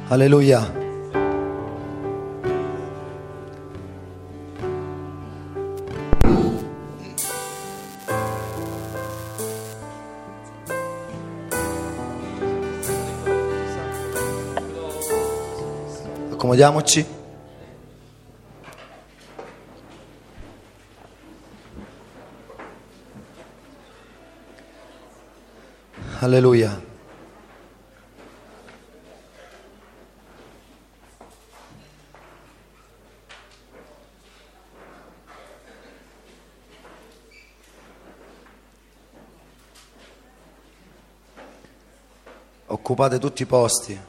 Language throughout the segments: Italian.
Alleluia. Accomodiamoci. Alleluia. Occupate tutti i posti.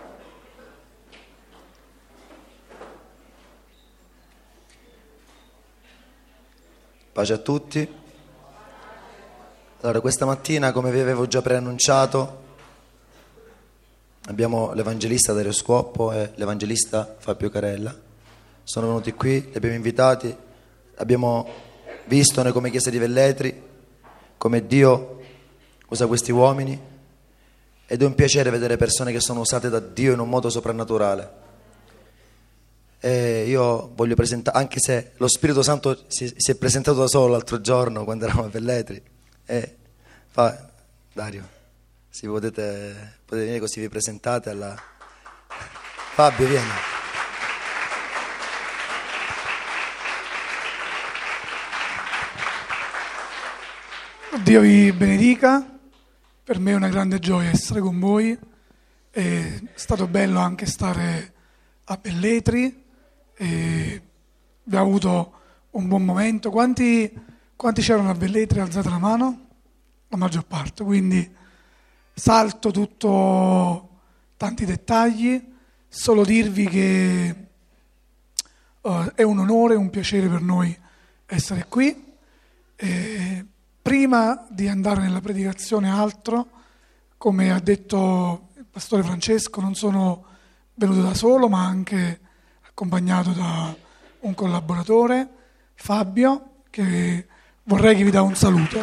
Pace a tutti. Allora, questa mattina, come vi avevo già preannunciato, abbiamo l'evangelista Dario Squoppo e l'evangelista Fabio Carella. Sono venuti qui, li abbiamo invitati, abbiamo visto noi come Chiesa di Velletri come Dio usa questi uomini, ed è un piacere vedere persone che sono usate da Dio in un modo soprannaturale. E io voglio presentare, anche se lo Spirito Santo si è presentato da solo l'altro giorno quando eravamo a Velletri, Dario, se potete venire così vi presentate alla... Fabio, vieni. Dio vi benedica. Per me è una grande gioia essere con voi, è stato bello anche stare a Velletri, abbiamo avuto un buon momento. Quanti c'erano a Velletri? Alzate la mano? La maggior parte, quindi salto tanti dettagli, solo dirvi che è un onore, un piacere per noi essere qui. Prima di andare nella predicazione altro, come ha detto il pastore Francesco, non sono venuto da solo, ma anche accompagnato da un collaboratore, Fabio, che vorrei che vi dà un saluto.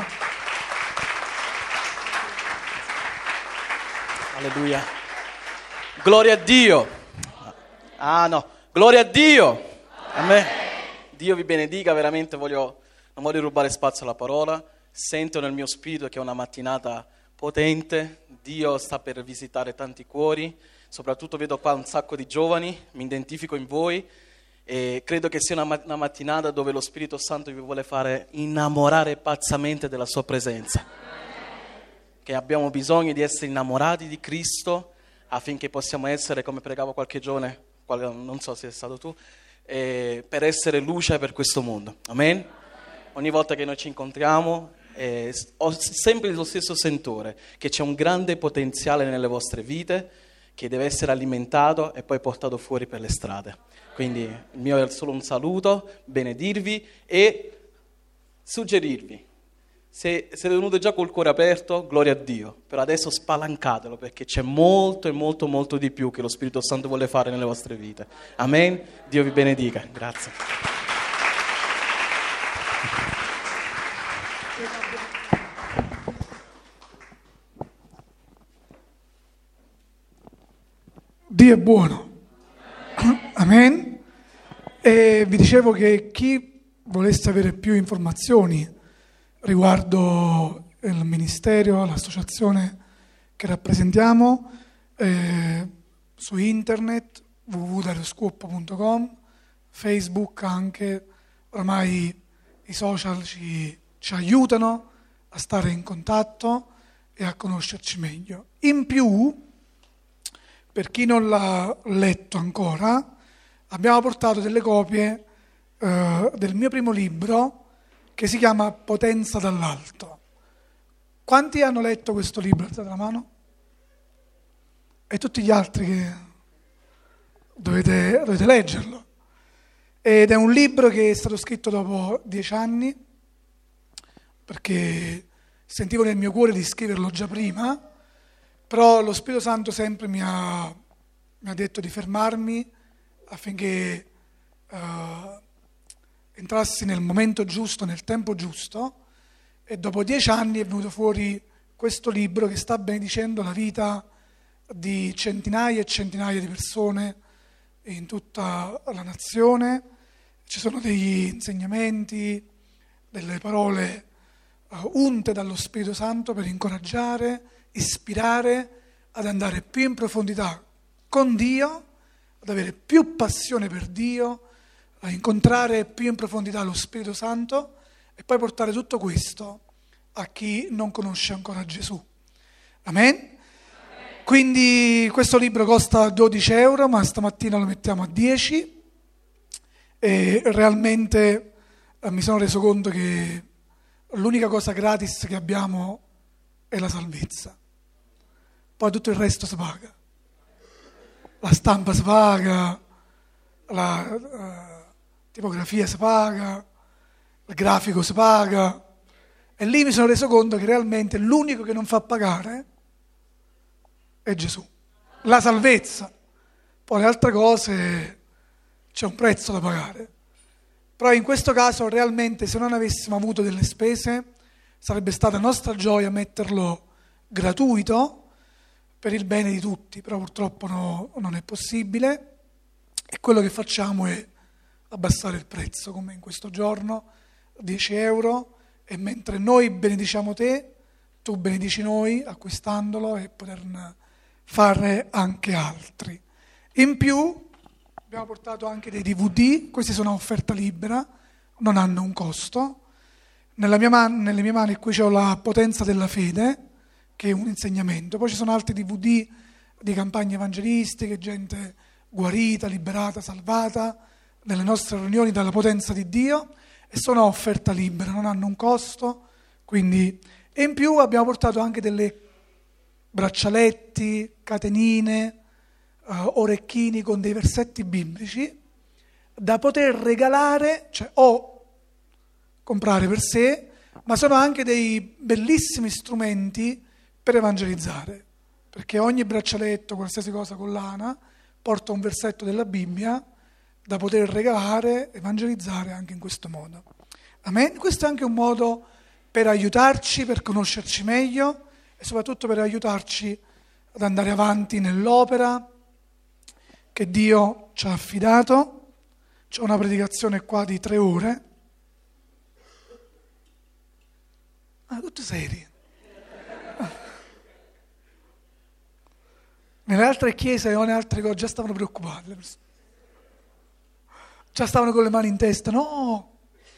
Alleluia. Gloria a Dio. Gloria a Dio. Amen. Dio vi benedica, veramente non voglio rubare spazio alla parola. Sento nel mio spirito che è una mattinata potente, Dio sta per visitare tanti cuori, soprattutto vedo qua un sacco di giovani, mi identifico in voi e credo che sia una mattinata dove lo Spirito Santo vi vuole fare innamorare pazzamente della sua presenza, che abbiamo bisogno di essere innamorati di Cristo affinché possiamo essere, come pregavo qualche giorno, non so se è stato tu, per essere luce per questo mondo, amen? Ogni volta che noi ci incontriamo ho sempre lo stesso sentore, che c'è un grande potenziale nelle vostre vite che deve essere alimentato e poi portato fuori per le strade. Quindi il mio è solo un saluto, benedirvi e suggerirvi. Se siete venuti già col cuore aperto, gloria a Dio, però adesso spalancatelo perché c'è molto e molto molto di più che lo Spirito Santo vuole fare nelle vostre vite. Amen? Dio vi benedica. Grazie. Dio è buono. Amen. E vi dicevo che chi volesse avere più informazioni riguardo il ministero, l'associazione che rappresentiamo, su internet www.darioscuoppo.com, Facebook anche, ormai i social ci aiutano a stare in contatto e a conoscerci meglio. In più, per chi non l'ha letto ancora, abbiamo portato delle copie del mio primo libro che si chiama Potenza dall'alto. Quanti hanno letto questo libro? Alzate la mano. E tutti gli altri che dovete leggerlo. Ed è un libro che è stato scritto dopo 10 anni, perché sentivo nel mio cuore di scriverlo già prima, però lo Spirito Santo sempre mi ha detto di fermarmi affinché entrassi nel momento giusto, nel tempo giusto, e dopo 10 anni è venuto fuori questo libro che sta benedicendo la vita di centinaia e centinaia di persone in tutta la nazione. Ci sono degli insegnamenti, delle parole unte dallo Spirito Santo per incoraggiare, ispirare ad andare più in profondità con Dio, ad avere più passione per Dio, a incontrare più in profondità lo Spirito Santo e poi portare tutto questo a chi non conosce ancora Gesù. Amen? Quindi questo libro costa 12 euro, ma stamattina lo mettiamo a 10 e realmente mi sono reso conto che l'unica cosa gratis che abbiamo è la salvezza. Poi tutto il resto si paga. La stampa si paga, la tipografia si paga, il grafico si paga. E lì mi sono reso conto che realmente l'unico che non fa pagare è Gesù. La salvezza. Poi le altre cose c'è un prezzo da pagare. Però in questo caso realmente se non avessimo avuto delle spese sarebbe stata nostra gioia metterlo gratuito per il bene di tutti, però purtroppo non è possibile e quello che facciamo è abbassare il prezzo, come in questo giorno, 10 euro, e mentre noi benediciamo te, tu benedici noi acquistandolo e poterne fare anche altri. In più abbiamo portato anche dei DVD, questi sono a offerta libera, non hanno un costo. Nelle mie mani qui c'ho La potenza della fede, che è un insegnamento. Poi ci sono altri DVD di campagne evangelistiche, gente guarita, liberata, salvata, nelle nostre riunioni dalla potenza di Dio, e sono a offerta libera, non hanno un costo. Quindi, e in più abbiamo portato anche delle braccialetti, catenine, orecchini con dei versetti biblici da poter regalare, cioè o comprare per sé, ma sono anche dei bellissimi strumenti per evangelizzare, perché ogni braccialetto, qualsiasi cosa, collana, porta un versetto della Bibbia da poter regalare, evangelizzare anche in questo modo. Amen? Questo è anche un modo per aiutarci, per conoscerci meglio e soprattutto per aiutarci ad andare avanti nell'opera che Dio ci ha affidato. C'è una predicazione qua di 3 ore. Tutti seri. Nelle altre chiese o nelle altre cose già stavano preoccupate le persone. Già stavano con le mani in testa. No!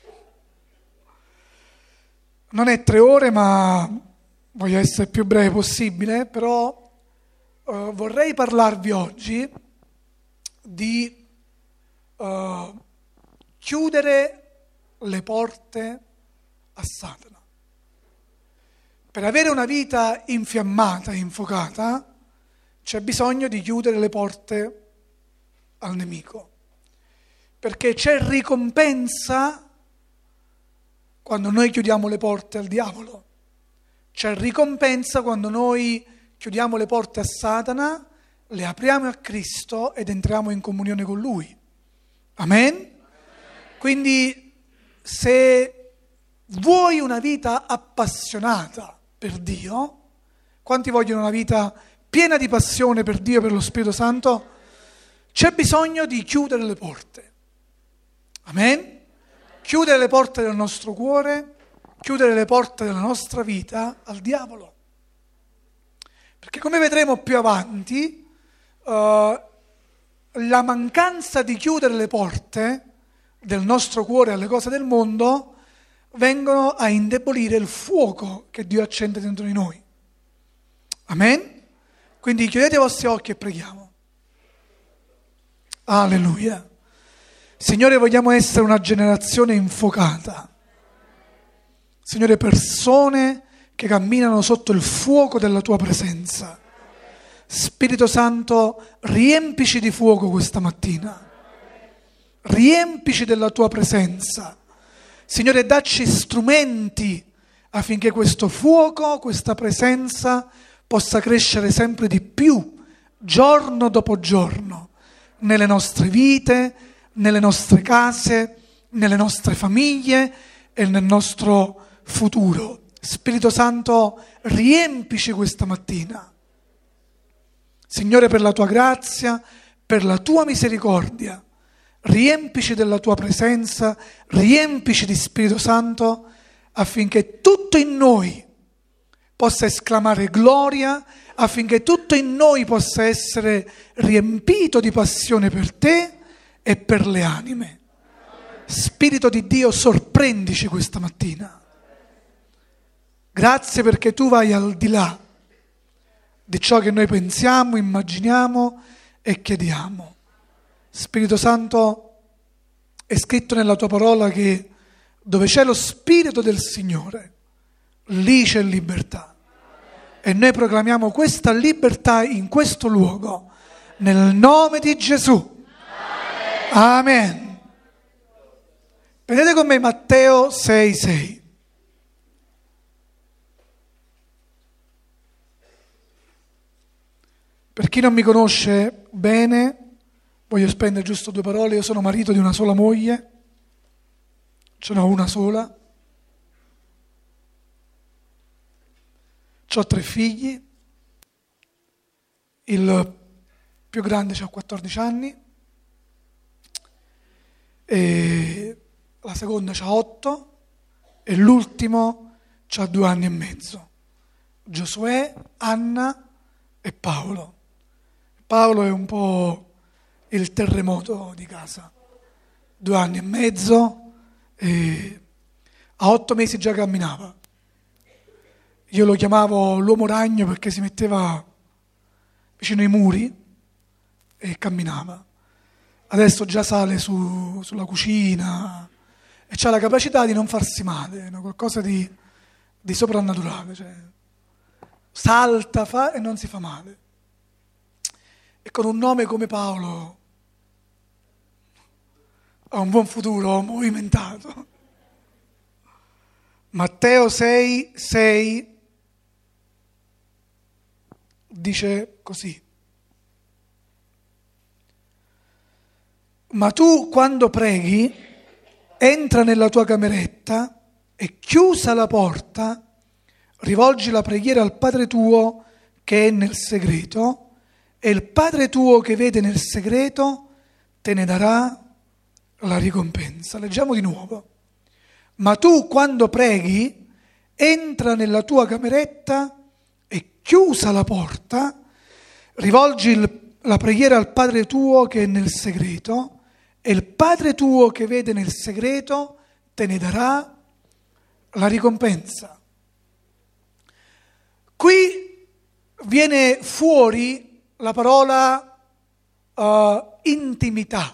Non è 3 ore, ma voglio essere più breve possibile, però vorrei parlarvi oggi di chiudere le porte a Satana. Per avere una vita infiammata e infuocata c'è bisogno di chiudere le porte al nemico, perché c'è ricompensa quando noi chiudiamo le porte al diavolo, c'è ricompensa quando noi chiudiamo le porte a Satana, le apriamo a Cristo ed entriamo in comunione con Lui. Amen? Quindi se vuoi una vita appassionata per Dio, quanti vogliono una vita piena di passione per Dio e per lo Spirito Santo, c'è bisogno di chiudere le porte. Amen? Chiudere le porte del nostro cuore, chiudere le porte della nostra vita al diavolo. Perché come vedremo più avanti, la mancanza di chiudere le porte del nostro cuore alle cose del mondo vengono a indebolire il fuoco che Dio accende dentro di noi. Amen? Quindi chiudete i vostri occhi e preghiamo. Alleluia. Signore, vogliamo essere una generazione infuocata. Signore, persone che camminano sotto il fuoco della Tua presenza. Spirito Santo, riempici di fuoco questa mattina. Riempici della Tua presenza. Signore, dacci strumenti affinché questo fuoco, questa presenza possa crescere sempre di più, giorno dopo giorno, nelle nostre vite, nelle nostre case, nelle nostre famiglie e nel nostro futuro. Spirito Santo, riempici questa mattina. Signore, per la tua grazia, per la tua misericordia, riempici della tua presenza, riempici di Spirito Santo, affinché tutto in noi possa esclamare gloria, affinché tutto in noi possa essere riempito di passione per te e per le anime. Spirito di Dio, sorprendici questa mattina. Grazie perché tu vai al di là di ciò che noi pensiamo, immaginiamo e chiediamo. Spirito Santo, è scritto nella tua parola che dove c'è lo Spirito del Signore, lì c'è libertà. E noi proclamiamo questa libertà in questo luogo, nel nome di Gesù. Amen. Prendete con me Matteo 6,6. Per chi non mi conosce bene, voglio spendere giusto 2 parole. Io sono marito di una sola moglie, ce n'ho una sola, ho 3 figli, il più grande ha 14 anni, e la seconda ha 8 e l'ultimo ha 2 anni e mezzo, Giosuè, Anna e Paolo. Paolo è un po' il terremoto di casa, 2 anni e mezzo, e a 8 mesi già camminava. Io lo chiamavo l'uomo ragno perché si metteva vicino ai muri e camminava. Adesso già sale sulla cucina e ha la capacità di non farsi male, no? Qualcosa di soprannaturale, cioè salta, fa e non si fa male. E con un nome come Paolo ha un buon futuro movimentato. Matteo 6,6 dice così: ma tu quando preghi entra nella tua cameretta e chiusa la porta rivolgi la preghiera al Padre tuo che è nel segreto, e il Padre tuo che vede nel segreto te ne darà la ricompensa. Leggiamo di nuovo. Ma tu quando preghi entra nella tua cameretta e chiusa la porta rivolgi la preghiera al Padre tuo che è nel segreto, e il Padre tuo che vede nel segreto te ne darà la ricompensa. Qui viene fuori la parola intimità,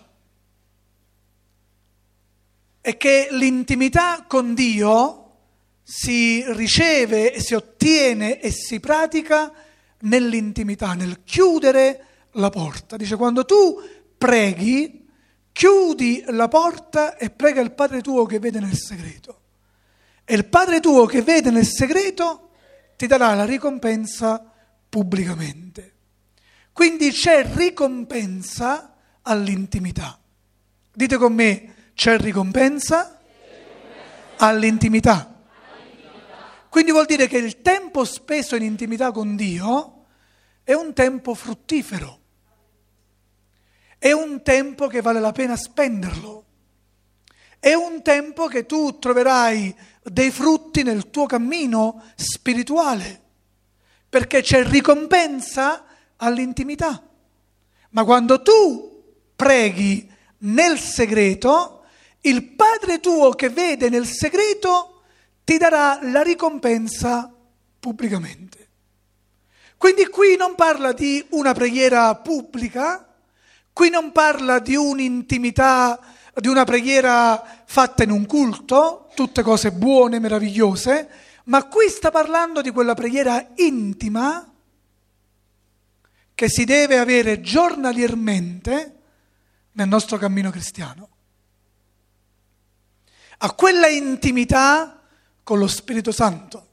e che l'intimità con Dio si riceve e si ottiene e si pratica nell'intimità, nel chiudere la porta. Dice: quando tu preghi, chiudi la porta e prega il Padre tuo che vede nel segreto. E il Padre tuo che vede nel segreto ti darà la ricompensa pubblicamente. Quindi c'è ricompensa all'intimità. Dite con me: c'è ricompensa all'intimità. Quindi vuol dire che il tempo speso in intimità con Dio è un tempo fruttifero, è un tempo che vale la pena spenderlo, è un tempo che tu troverai dei frutti nel tuo cammino spirituale, perché c'è ricompensa all'intimità. Ma quando tu preghi nel segreto, il Padre tuo che vede nel segreto ti darà la ricompensa pubblicamente. Quindi qui non parla di una preghiera pubblica, qui non parla di un'intimità, di una preghiera fatta in un culto, tutte cose buone, meravigliose, ma qui sta parlando di quella preghiera intima che si deve avere giornaliermente nel nostro cammino cristiano. A quella intimità con lo Spirito Santo.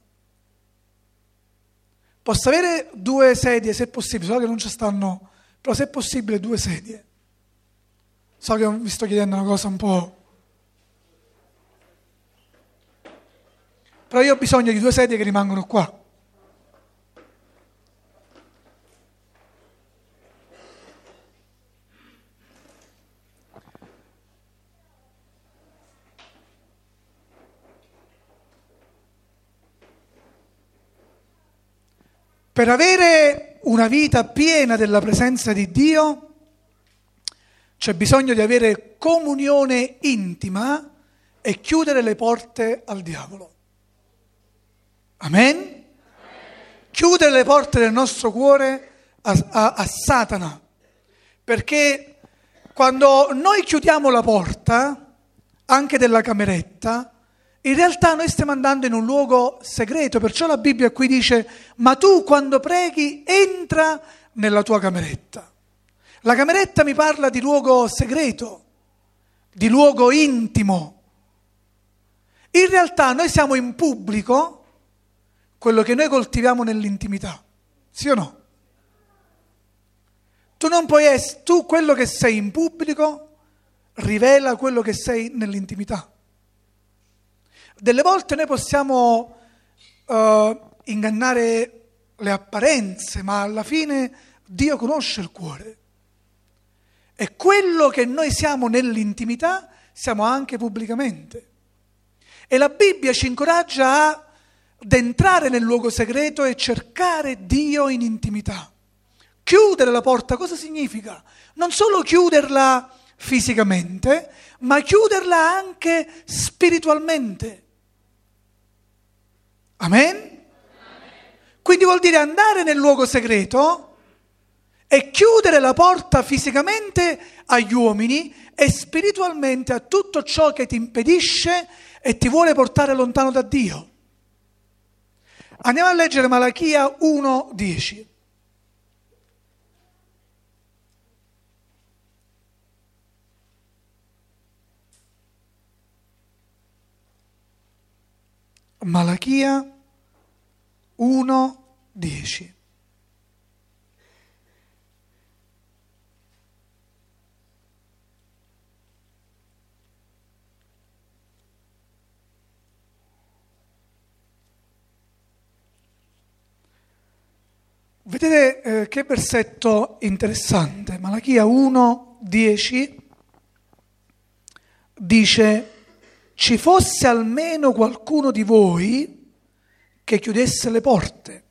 Posso avere 2 sedie se è possibile, so che non ci stanno, però se è possibile 2 sedie. So che vi sto chiedendo una cosa un po'... Però io ho bisogno di 2 sedie che rimangono qua. Per avere una vita piena della presenza di Dio c'è bisogno di avere comunione intima e chiudere le porte al diavolo. Amen? Chiudere le porte del nostro cuore a Satana. Perché quando noi chiudiamo la porta, anche della cameretta, in realtà noi stiamo andando in un luogo segreto, perciò la Bibbia qui dice: ma tu quando preghi entra nella tua cameretta. La cameretta mi parla di luogo segreto, di luogo intimo. In realtà noi siamo in pubblico quello che noi coltiviamo nell'intimità, sì o no? Tu non puoi essere, tu quello che sei in pubblico rivela quello che sei nell'intimità. Delle volte noi possiamo ingannare le apparenze, ma alla fine Dio conosce il cuore. E quello che noi siamo nell'intimità siamo anche pubblicamente. E la Bibbia ci incoraggia ad entrare nel luogo segreto e cercare Dio in intimità. Chiudere la porta cosa significa? Non solo chiuderla fisicamente, ma chiuderla anche spiritualmente. Amen? Quindi vuol dire andare nel luogo segreto e chiudere la porta fisicamente agli uomini e spiritualmente a tutto ciò che ti impedisce e ti vuole portare lontano da Dio. Andiamo a leggere Malachia 1:10. Malachia 1:10. Vedete che versetto interessante. Malachia 1:10 dice: ci fosse almeno qualcuno di voi che chiudesse le porte,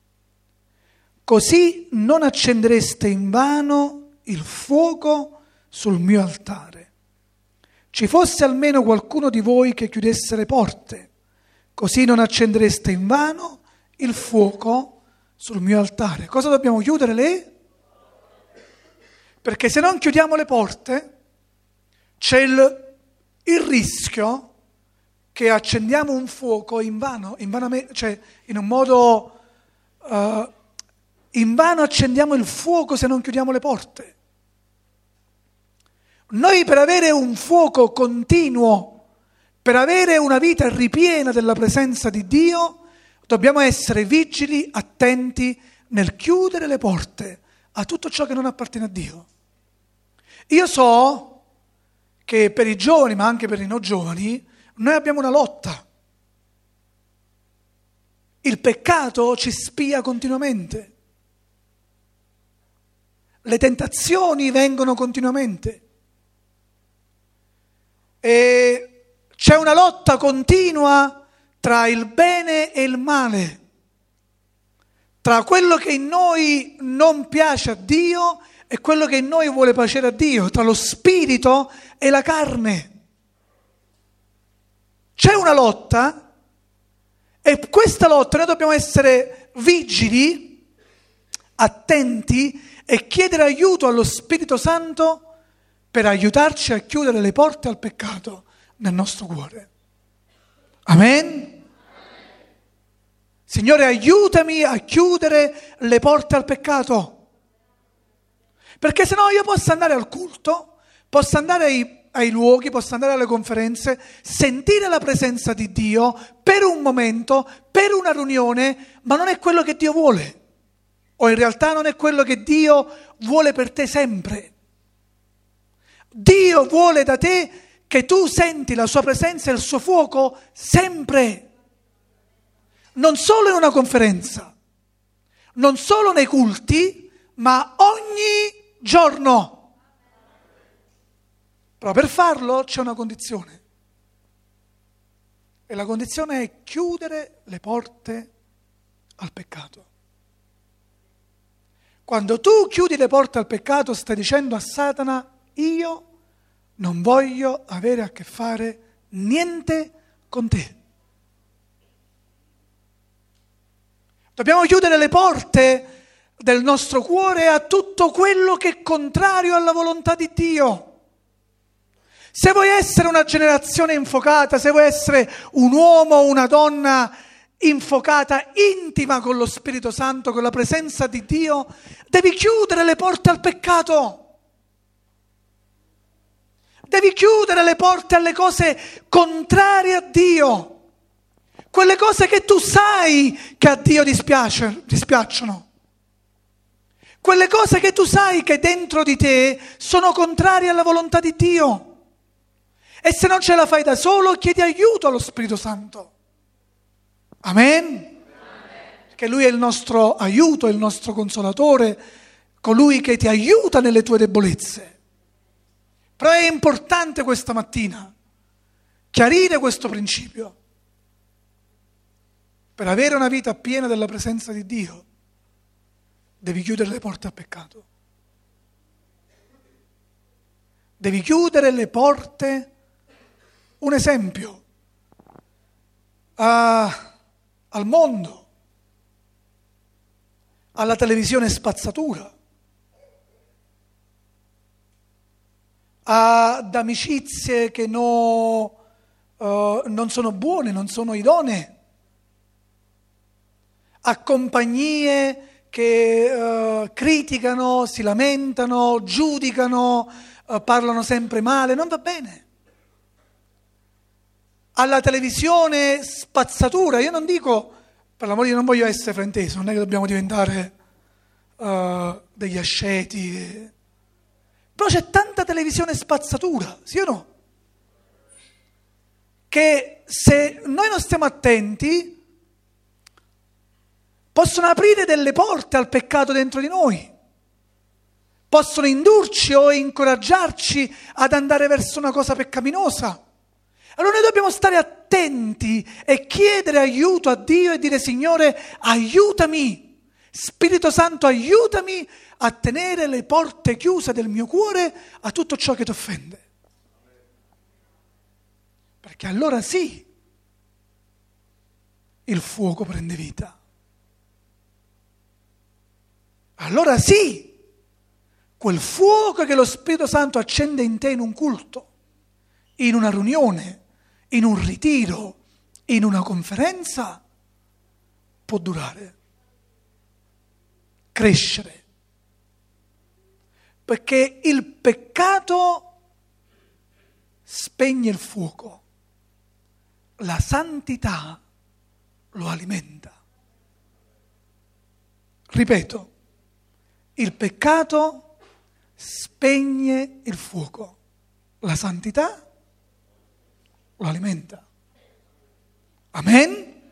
così non accendereste invano il fuoco sul mio altare. Ci fosse almeno qualcuno di voi che chiudesse le porte, così non accendereste invano il fuoco sul mio altare. Cosa dobbiamo chiudere lì? Perché se non chiudiamo le porte c'è il rischio che accendiamo un fuoco invanamente, cioè in un modo invano accendiamo il fuoco se non chiudiamo le porte. Noi per avere un fuoco continuo, per avere una vita ripiena della presenza di Dio, dobbiamo essere vigili, attenti nel chiudere le porte a tutto ciò che non appartiene a Dio. Io so che per i giovani, ma anche per i non giovani, noi abbiamo una lotta. Il peccato ci spia continuamente. Le tentazioni vengono continuamente. E c'è una lotta continua tra il bene e il male, tra quello che in noi non piace a Dio e quello che in noi vuole piacere a Dio, tra lo spirito e la carne. C'è una lotta e questa lotta noi dobbiamo essere vigili, attenti e chiedere aiuto allo Spirito Santo per aiutarci a chiudere le porte al peccato nel nostro cuore. Amen? Signore, aiutami a chiudere le porte al peccato. Perché sennò io posso andare al culto, posso andare ai luoghi, posso andare alle conferenze, sentire la presenza di Dio per un momento, per una riunione, ma non è quello che Dio vuole. O in realtà non è quello che Dio vuole per te sempre. Dio vuole da te che tu senti la sua presenza e il suo fuoco sempre. Non solo in una conferenza, non solo nei culti, ma ogni giorno. Però per farlo c'è una condizione. E la condizione è chiudere le porte al peccato. Quando tu chiudi le porte al peccato, stai dicendo a Satana: io non voglio avere a che fare niente con te. Dobbiamo chiudere le porte del nostro cuore a tutto quello che è contrario alla volontà di Dio. Se vuoi essere una generazione infocata, se vuoi essere un uomo o una donna infocata, intima con lo Spirito Santo, con la presenza di Dio, devi chiudere le porte al peccato. Devi chiudere le porte alle cose contrarie a Dio. Quelle cose che tu sai che a Dio dispiacciono. Quelle cose che tu sai che dentro di te sono contrarie alla volontà di Dio. E se non ce la fai da solo, chiedi aiuto allo Spirito Santo. Amen? Perché Lui è il nostro aiuto, è il nostro consolatore, colui che ti aiuta nelle tue debolezze. Però è importante questa mattina chiarire questo principio. Per avere una vita piena della presenza di Dio, devi chiudere le porte al peccato. Devi chiudere le porte. Un esempio, al mondo, alla televisione spazzatura, ad amicizie che non sono buone, non sono idonee, a compagnie che criticano, si lamentano, giudicano, parlano sempre male, non va bene. Alla televisione spazzatura, io non dico, per l'amore di Dio, non voglio essere frainteso, non è che dobbiamo diventare degli asceti, però c'è tanta televisione spazzatura, sì o no? Che se noi non stiamo attenti possono aprire delle porte al peccato dentro di noi, possono indurci o incoraggiarci ad andare verso una cosa peccaminosa. Allora noi dobbiamo stare attenti e chiedere aiuto a Dio e dire: Signore, aiutami, Spirito Santo, aiutami a tenere le porte chiuse del mio cuore a tutto ciò che ti offende. Perché allora sì, il fuoco prende vita. Allora sì, quel fuoco che lo Spirito Santo accende in te in un culto, in una riunione, in un ritiro, in una conferenza, può durare, crescere. Perché il peccato spegne il fuoco, la santità lo alimenta. Ripeto, il peccato spegne il fuoco, la santità lo alimenta. Amen?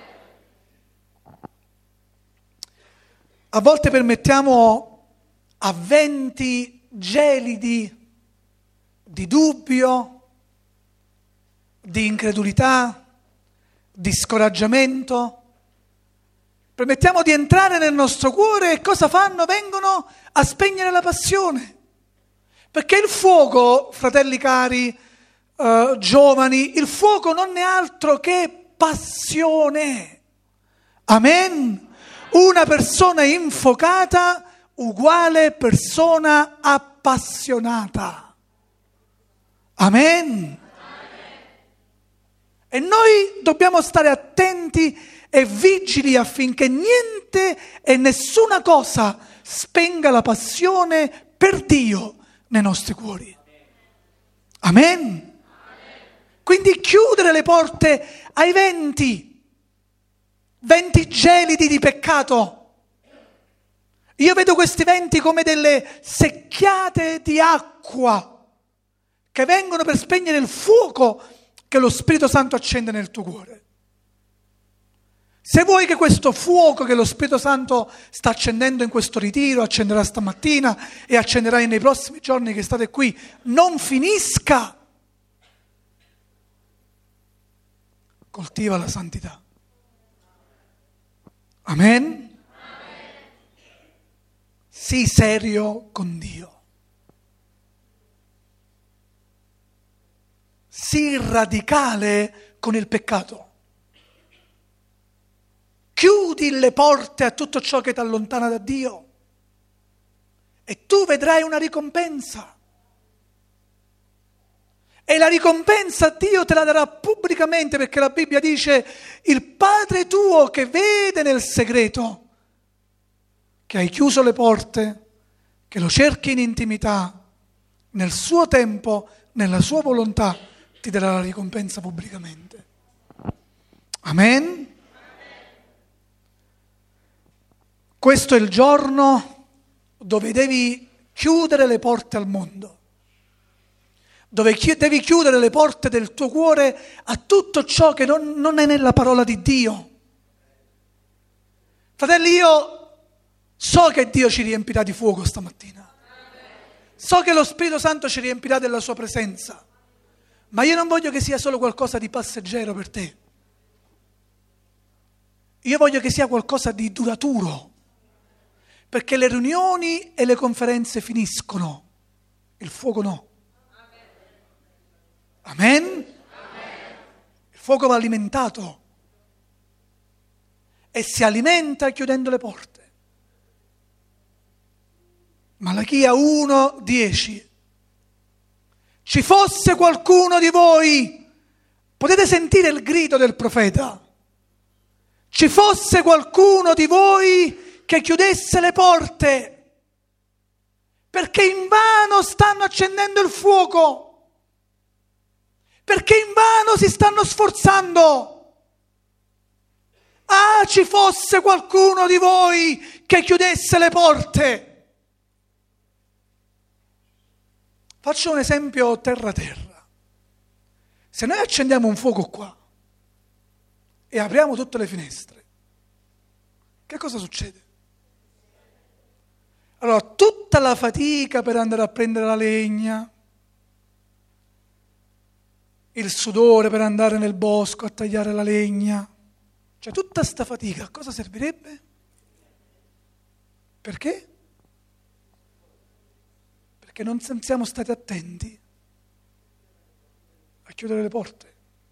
A volte permettiamo a venti gelidi di dubbio, di incredulità, di scoraggiamento, permettiamo di entrare nel nostro cuore e cosa fanno? Vengono a spegnere la passione. Perché il fuoco, fratelli cari, giovani, il fuoco non è altro che passione. Amen? Una persona infocata uguale persona appassionata. Amen? E noi dobbiamo stare attenti e vigili affinché niente e nessuna cosa spenga la passione per Dio nei nostri cuori. Amen? Quindi chiudere le porte ai venti gelidi di peccato. Io vedo questi venti come delle secchiate di acqua che vengono per spegnere il fuoco che lo Spirito Santo accende nel tuo cuore. Se vuoi che questo fuoco che lo Spirito Santo sta accendendo in questo ritiro, accenderà stamattina e accenderà nei prossimi giorni che state qui, non finisca, coltiva la santità. Amen? sii serio con Dio. Sii radicale con il peccato. Chiudi le porte a tutto ciò che ti allontana da Dio e tu vedrai una ricompensa. E la ricompensa Dio te la darà pubblicamente, perché la Bibbia dice: il Padre tuo che vede nel segreto, che hai chiuso le porte, che lo cerchi in intimità, nel suo tempo, nella sua volontà, ti darà la ricompensa pubblicamente. Amen? Questo è il giorno dove devi chiudere le porte al mondo, dove devi chiudere le porte del tuo cuore a tutto ciò che non è nella parola di Dio. Fratelli, io so che Dio ci riempirà di fuoco stamattina. So che lo Spirito Santo ci riempirà della sua presenza, ma io non voglio che sia solo qualcosa di passeggero per te. Io voglio che sia qualcosa di duraturo, perché le riunioni e le conferenze finiscono, il fuoco no. Amen? Il fuoco va alimentato e si alimenta chiudendo le porte. Malachia 1:10. Ci fosse qualcuno di voi, potete sentire il grido del profeta, ci fosse qualcuno di voi che chiudesse le porte, perché invano stanno accendendo il fuoco, perché invano si stanno sforzando. Ah, ci fosse qualcuno di voi che chiudesse le porte. Faccio un esempio terra-terra. Se noi accendiamo un fuoco qua e apriamo tutte le finestre, che cosa succede? Allora, tutta la fatica per andare a prendere la legna, il sudore per andare nel bosco a tagliare la legna, cioè tutta sta fatica, a cosa servirebbe? Perché? Perché non siamo stati attenti a chiudere le porte.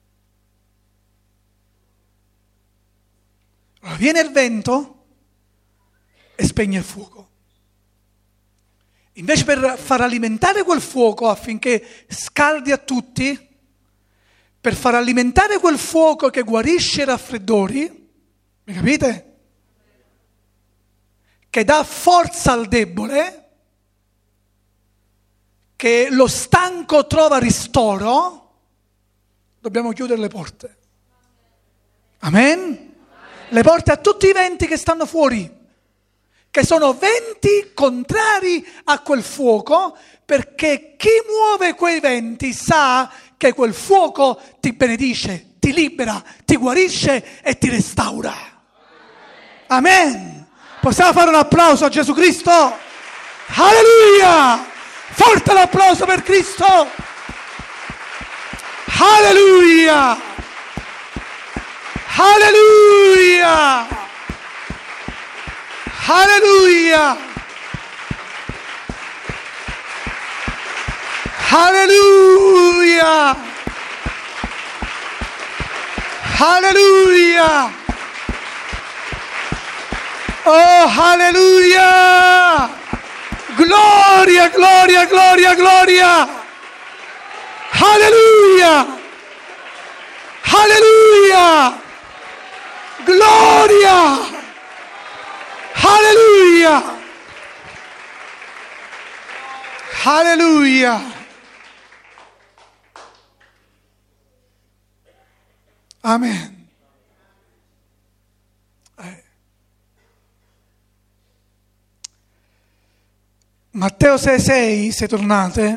Allora viene il vento e spegne il fuoco. Invece, per far alimentare quel fuoco affinché scaldi a tutti, per far alimentare quel fuoco che guarisce i raffreddori, mi capite? Che dà forza al debole, che lo stanco trova ristoro, dobbiamo chiudere le porte. Amen? Le porte a tutti i venti che stanno fuori, che sono venti contrari a quel fuoco, perché chi muove quei venti sa che quel fuoco ti benedice, ti libera, ti guarisce e ti restaura. Amen. Possiamo fare un applauso a Gesù Cristo? Alleluia! Forte l'applauso per Cristo! Alleluia! Alleluia! Alleluia! Alleluia! Alleluia! Oh, alleluia! Gloria, gloria, gloria, gloria! Alleluia! Alleluia! Gloria! Alleluia! Alleluia! Amen. Matteo 6,6, se tornate,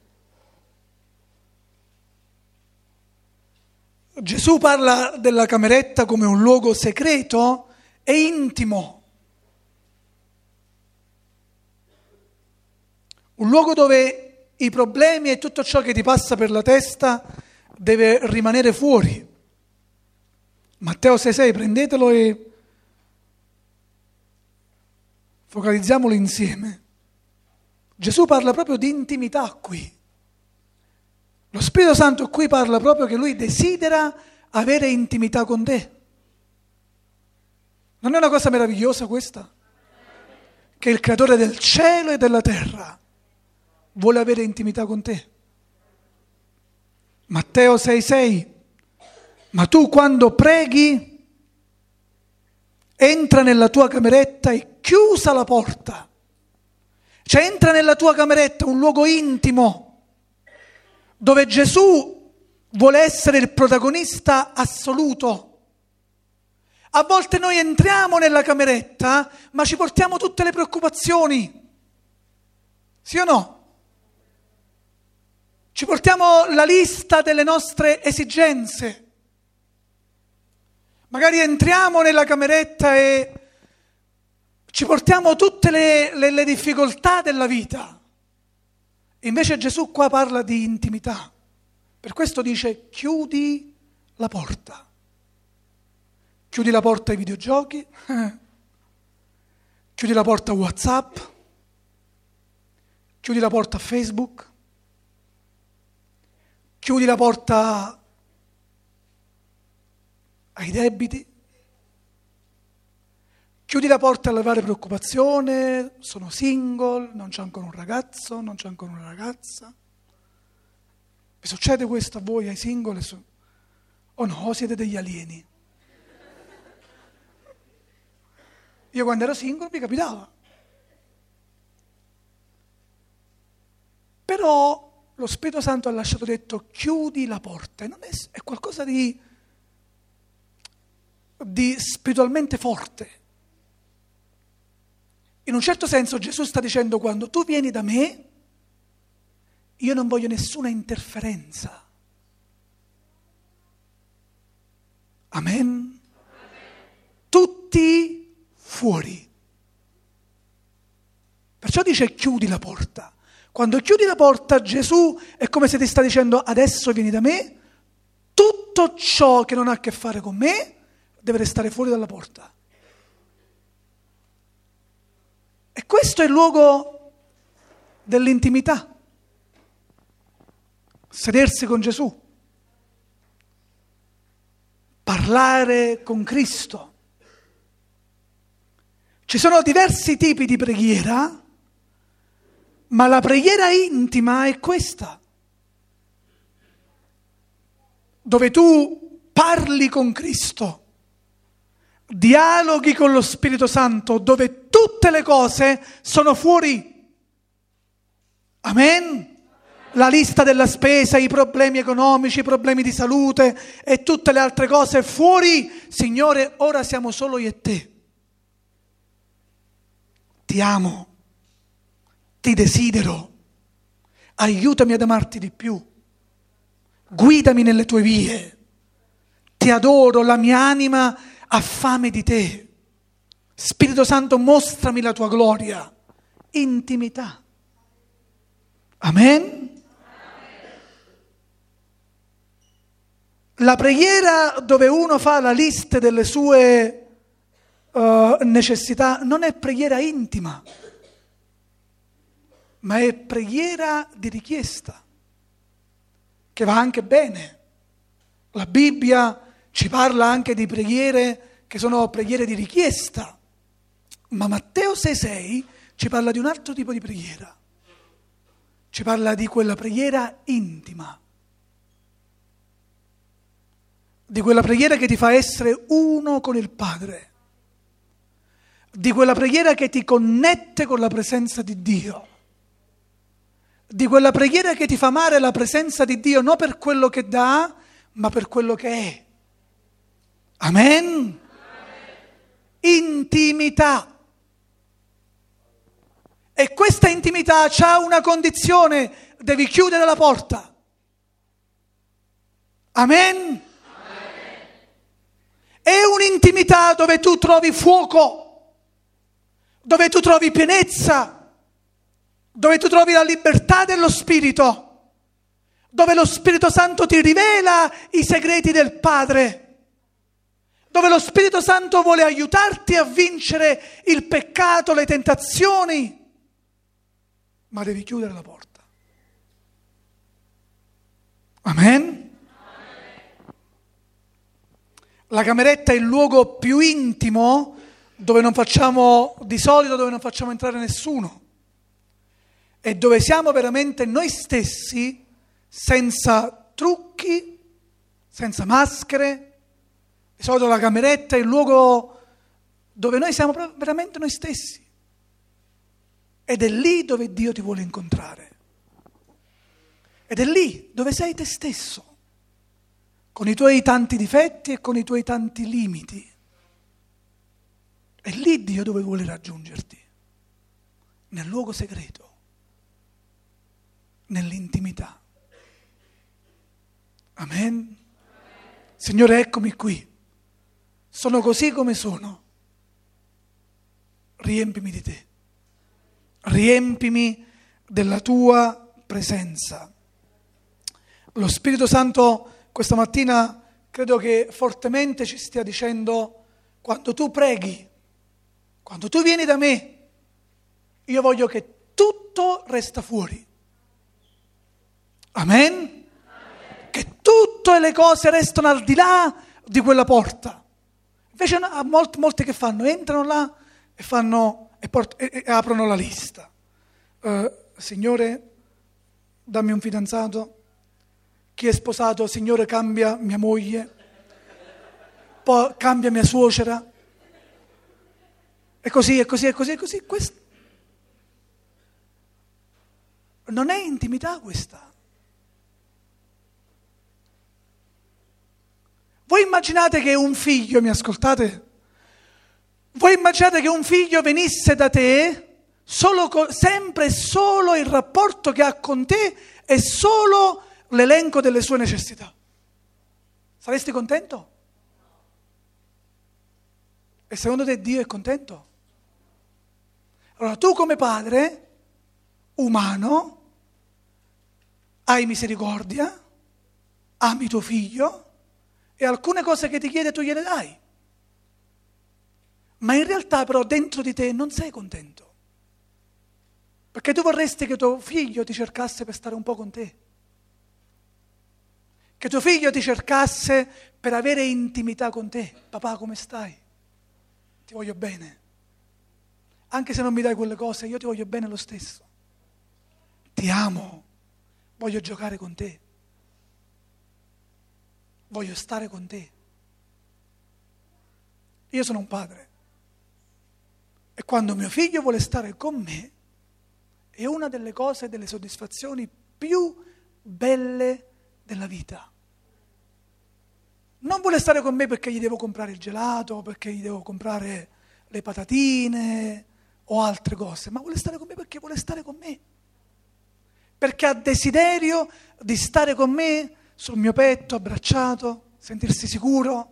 Gesù parla della cameretta come un luogo segreto e intimo, un luogo dove i problemi e tutto ciò che ti passa per la testa deve rimanere fuori. Matteo 6,6, prendetelo e focalizziamolo insieme. Gesù parla proprio di intimità qui. Lo Spirito Santo qui parla proprio che Lui desidera avere intimità con te. Non è una cosa meravigliosa questa? Che il creatore del cielo e della terra vuole avere intimità con te. Matteo 6,6: ma tu quando preghi, entra nella tua cameretta e chiusa la porta. Cioè entra nella tua cameretta, un luogo intimo, dove Gesù vuole essere il protagonista assoluto. A volte noi entriamo nella cameretta, ma ci portiamo tutte le preoccupazioni. Sì o no? Ci portiamo la lista delle nostre esigenze. Magari entriamo nella cameretta e ci portiamo tutte le difficoltà della vita. Invece Gesù qua parla di intimità. Per questo dice: chiudi la porta. Chiudi la porta ai videogiochi, chiudi la porta a WhatsApp, chiudi la porta a Facebook, chiudi la porta ai debiti, chiudi la porta alle varie preoccupazioni. Sono single, non c'è ancora un ragazzo, non c'è ancora una ragazza. Vi succede questo a voi, ai single? O no, o siete degli alieni? Io quando ero single mi capitava. Però lo Spirito Santo ha lasciato detto: chiudi la porta. E non è qualcosa di spiritualmente forte. In un certo senso Gesù sta dicendo: quando tu vieni da me, io non voglio nessuna interferenza. Amen? Tutti fuori. Perciò dice: chiudi la porta. Quando chiudi la porta, Gesù è come se ti sta dicendo: adesso vieni da me, tutto ciò che non ha a che fare con me deve restare fuori dalla porta. E questo è il luogo dell'intimità. Sedersi con Gesù, parlare con Cristo. Ci sono diversi tipi di preghiera, ma la preghiera intima è questa, dove tu parli con Cristo, dialoghi con lo Spirito Santo, dove tutte le cose sono fuori. Amen? La lista della spesa, i problemi economici, i problemi di salute e tutte le altre cose fuori. Signore, ora siamo solo io e te. Ti amo, ti desidero, aiutami ad amarti di più, guidami nelle tue vie, ti adoro, la mia anima ha fame di te. Spirito Santo, mostrami la tua gloria. Intimità. Amen? La preghiera dove uno fa la lista delle sue necessità non è preghiera intima, ma è preghiera di richiesta, che va anche bene. La Bibbia ci parla anche di preghiere che sono preghiere di richiesta, ma Matteo 6,6 ci parla di un altro tipo di preghiera. Ci parla di quella preghiera intima, di quella preghiera che ti fa essere uno con il Padre, di quella preghiera che ti connette con la presenza di Dio, di quella preghiera che ti fa amare la presenza di Dio non per quello che dà, ma per quello che è. Amen? Intimità. E questa intimità c'ha una condizione: devi chiudere la porta. Amen? È un'intimità dove tu trovi fuoco, dove tu trovi pienezza, dove tu trovi la libertà dello Spirito, dove lo Spirito Santo ti rivela i segreti del Padre, dove lo Spirito Santo vuole aiutarti a vincere il peccato, le tentazioni, ma devi chiudere la porta. Amen? La cameretta è il luogo più intimo dove non facciamo, di solito dove non facciamo entrare nessuno, e dove siamo veramente noi stessi, senza trucchi, senza maschere. Di solito la cameretta è il luogo dove noi siamo veramente noi stessi, ed è lì dove Dio ti vuole incontrare, ed è lì dove sei te stesso, con i tuoi tanti difetti e con i tuoi tanti limiti. È lì Dio dove vuole raggiungerti, nel luogo segreto, nell'intimità. Amen? Signore, eccomi qui. Sono così come sono. Riempimi di te. Riempimi della tua presenza. Lo Spirito Santo questa mattina credo che fortemente ci stia dicendo: quando tu preghi, quando tu vieni da me, io voglio che tutto resta fuori. Amen? Che tutte le cose restano al di là di quella porta. Invece molti che fanno? Entrano là e aprono la lista. Signore, dammi un fidanzato. Chi è sposato? Signore, cambia mia moglie. Poi cambia mia suocera. E così. Questo non è intimità, questa. Voi immaginate che un figlio, mi ascoltate? Voi immaginate che un figlio venisse da te, sempre solo il rapporto che ha con te è solo l'elenco delle sue necessità? Saresti contento? E secondo te Dio è contento? Allora tu come padre umano hai misericordia, ami tuo figlio, e alcune cose che ti chiede tu gliele dai. Ma in realtà però dentro di te non sei contento. Perché tu vorresti che tuo figlio ti cercasse per stare un po' con te. Che tuo figlio ti cercasse per avere intimità con te. Papà, come stai? Ti voglio bene. Anche se non mi dai quelle cose, io ti voglio bene lo stesso. Ti amo. Voglio giocare con te. Voglio stare con te. Io sono un padre. E quando mio figlio vuole stare con me, è una delle cose, delle soddisfazioni più belle della vita. Non vuole stare con me perché gli devo comprare il gelato, perché gli devo comprare le patatine o altre cose, ma vuole stare con me perché vuole stare con me. Perché ha desiderio di stare con me sul mio petto, abbracciato, sentirsi sicuro.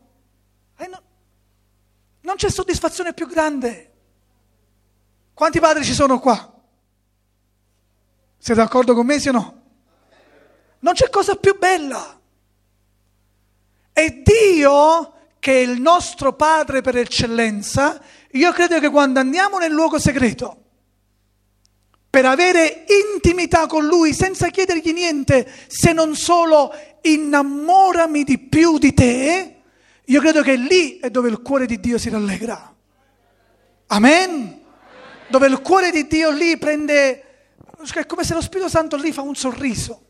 Non c'è soddisfazione più grande. Quanti padri ci sono qua? Siete d'accordo con me, sì o no? Non c'è cosa più bella. E Dio, che è il nostro Padre per eccellenza, io credo che quando andiamo nel luogo segreto, per avere intimità con Lui, senza chiedergli niente, se non solo innamorami di più di te, io credo che lì è dove il cuore di Dio si rallegra. Amen? Dove il cuore di Dio lì prende, è come se lo Spirito Santo lì fa un sorriso.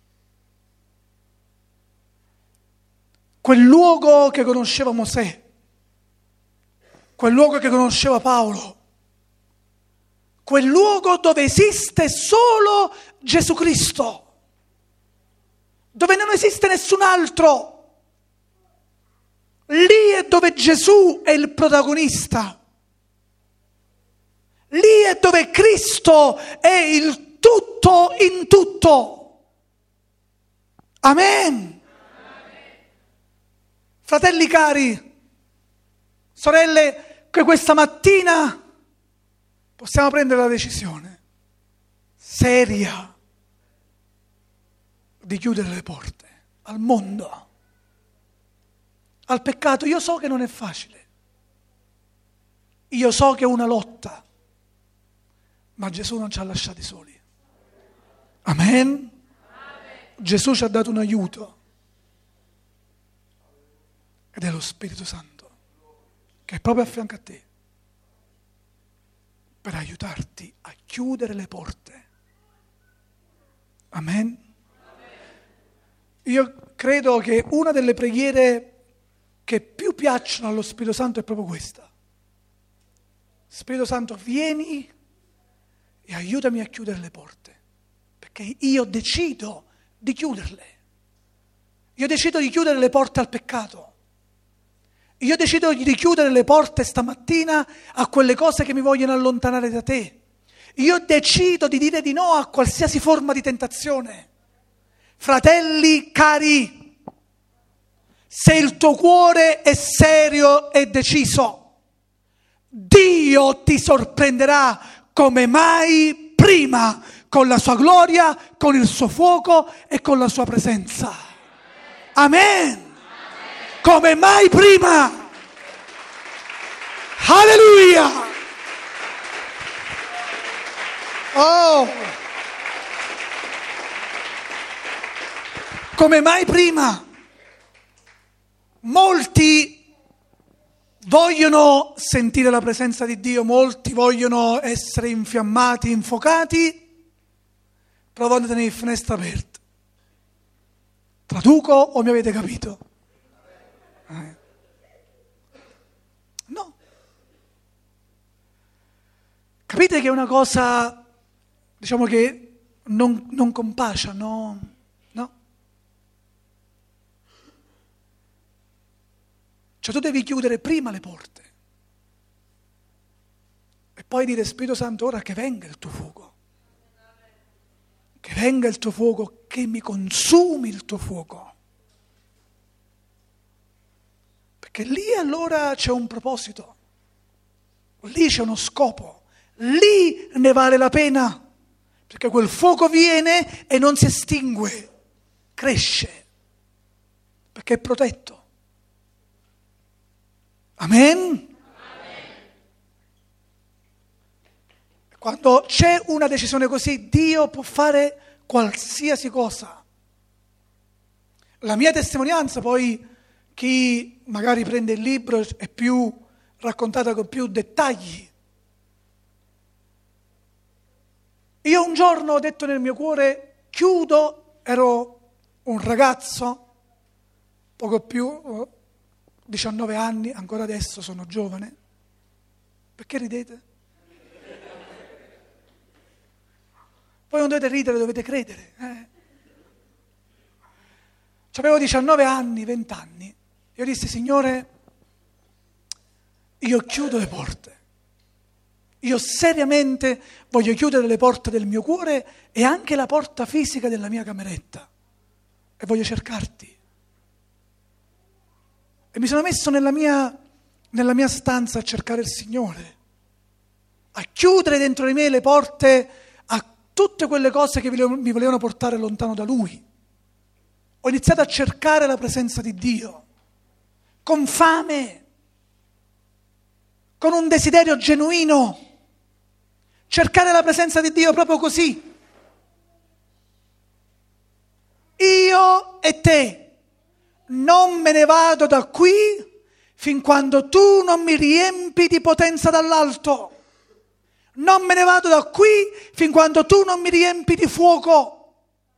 Quel luogo che conosceva Mosè, quel luogo che conosceva Paolo, quel luogo dove esiste solo Gesù Cristo, dove non esiste nessun altro. Lì è dove Gesù è il protagonista. Lì è dove Cristo è il tutto in tutto. Amen. Fratelli cari, sorelle, che questa mattina possiamo prendere la decisione seria di chiudere le porte al mondo. al peccato, io so che non è facile, io so che è una lotta, ma Gesù non ci ha lasciati soli. Amen? Gesù ci ha dato un aiuto ed è lo Spirito Santo che è proprio a fianco a te per aiutarti a chiudere le porte. Amen? Io credo che una delle preghiere che più piacciono allo Spirito Santo è proprio questa. Spirito Santo, vieni e aiutami a chiudere le porte, perché io decido di chiuderle. Io decido di chiudere le porte al peccato. Io decido di chiudere le porte stamattina a quelle cose che mi vogliono allontanare da te. Io decido di dire di no a qualsiasi forma di tentazione. Fratelli cari, se il tuo cuore è serio e deciso, Dio ti sorprenderà come mai prima, con la sua gloria, con il suo fuoco e con la sua presenza. Amen! Come mai prima! Alleluia! Oh! Come mai prima? Molti vogliono sentire la presenza di Dio, molti vogliono essere infiammati, infocati, provando a tenere il finestra aperta. Traduco o mi avete capito? No. Capite che è una cosa, diciamo che non compascia, no? Cioè tu devi chiudere prima le porte e poi dire Spirito Santo ora che venga il tuo fuoco, che venga il tuo fuoco, che mi consumi il tuo fuoco, perché lì allora c'è un proposito, lì c'è uno scopo, lì ne vale la pena, perché quel fuoco viene e non si estingue, cresce, perché è protetto. Amen? Quando c'è una decisione così, Dio può fare qualsiasi cosa. La mia testimonianza, poi chi magari prende il libro è più raccontata con più dettagli. Io un giorno ho detto nel mio cuore, chiudo, ero un ragazzo, poco più, 19 anni, ancora adesso sono giovane. Perché ridete? Voi non dovete ridere, dovete credere. Avevo 19 anni, 20 anni. Io dissi, Signore, io chiudo le porte. Io seriamente voglio chiudere le porte del mio cuore e anche la porta fisica della mia cameretta. E voglio cercarti. E mi sono messo nella mia stanza a cercare il Signore, a chiudere dentro di me le porte a tutte quelle cose che mi volevano portare lontano da Lui. Ho iniziato a cercare la presenza di Dio, con fame, con un desiderio genuino, cercare la presenza di Dio proprio così. Io e te. Non me ne vado da qui fin quando tu non mi riempi di potenza dall'alto. Non me ne vado da qui fin quando tu non mi riempi di fuoco.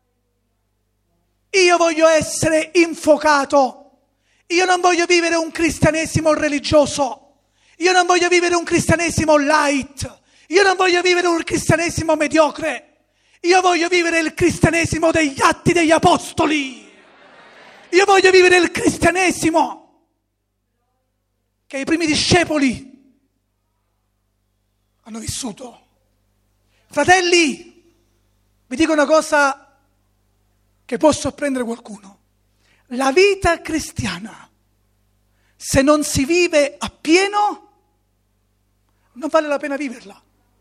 Io voglio essere infuocato. Io non voglio vivere un cristianesimo religioso. Io non voglio vivere un cristianesimo light. Io non voglio vivere un cristianesimo mediocre. Io voglio vivere il cristianesimo degli Atti degli Apostoli. Io voglio vivere il cristianesimo che i primi discepoli hanno vissuto. Fratelli, vi dico una cosa che può sorprendere qualcuno. La vita cristiana, se non si vive appieno, non vale la pena viverla.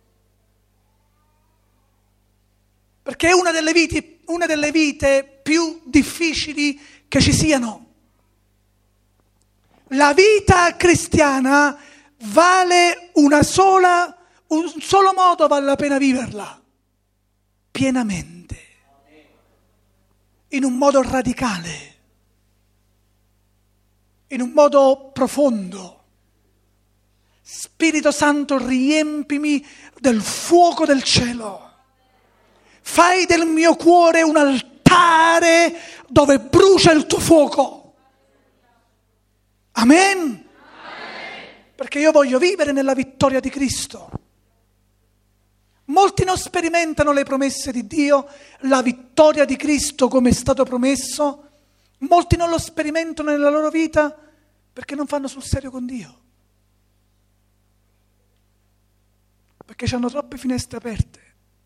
Perché è una delle vite più difficili che ci siano. La vita cristiana vale un solo modo vale la pena viverla, pienamente, in un modo radicale, in un modo profondo. Spirito Santo, riempimi del fuoco del cielo. Fai del mio cuore un altare dove brucia il tuo fuoco. Amen? Perché io voglio vivere nella vittoria di Cristo. Molti non sperimentano le promesse di Dio, la vittoria di Cristo come è stato promesso. Molti non lo sperimentano nella loro vita perché non fanno sul serio con Dio. Perché hanno troppe finestre aperte.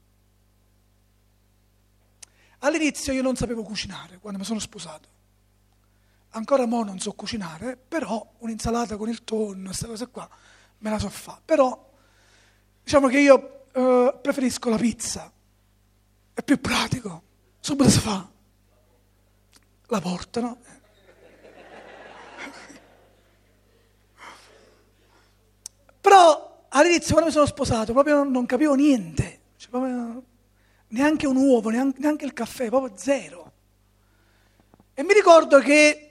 All'inizio io non sapevo cucinare quando mi sono sposato. Ancora mo non so cucinare, però un'insalata con il tonno, queste cose qua, me la so fare. Però diciamo che io preferisco la pizza, è più pratico, subito si fa, la portano. Però all'inizio quando mi sono sposato proprio non capivo niente, cioè, proprio, neanche un uovo, neanche il caffè, proprio zero. E mi ricordo che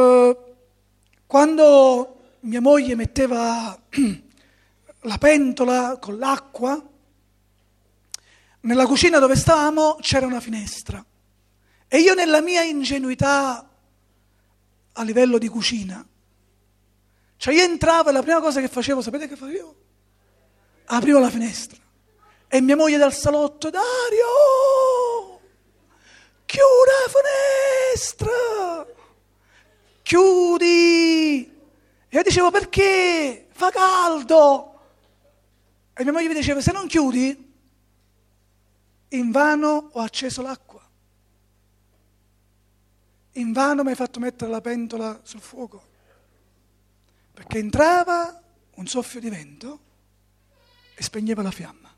quando mia moglie metteva la pentola con l'acqua, nella cucina dove stavamo c'era una finestra e io nella mia ingenuità a livello di cucina, cioè io entravo e la prima cosa che facevo, sapete che facevo? Aprivo la finestra e mia moglie dal salotto: Dario, chiudi la finestra, chiudi. E io dicevo: perché? Fa caldo. E mia moglie mi diceva: se non chiudi, invano ho acceso l'acqua, invano mi hai fatto mettere la pentola sul fuoco, perché entrava un soffio di vento e spegneva la fiamma.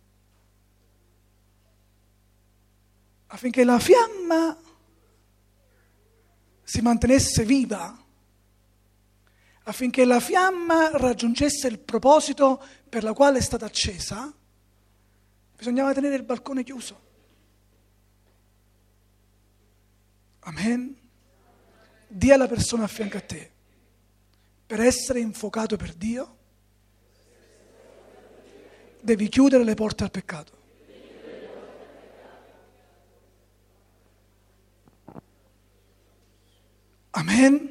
Affinché la fiamma si mantenesse viva, affinché la fiamma raggiungesse il proposito per la quale è stata accesa, bisognava tenere il balcone chiuso. Amen? Dì alla persona a fianco a te: per essere infuocato per Dio, devi chiudere le porte al peccato. Amen?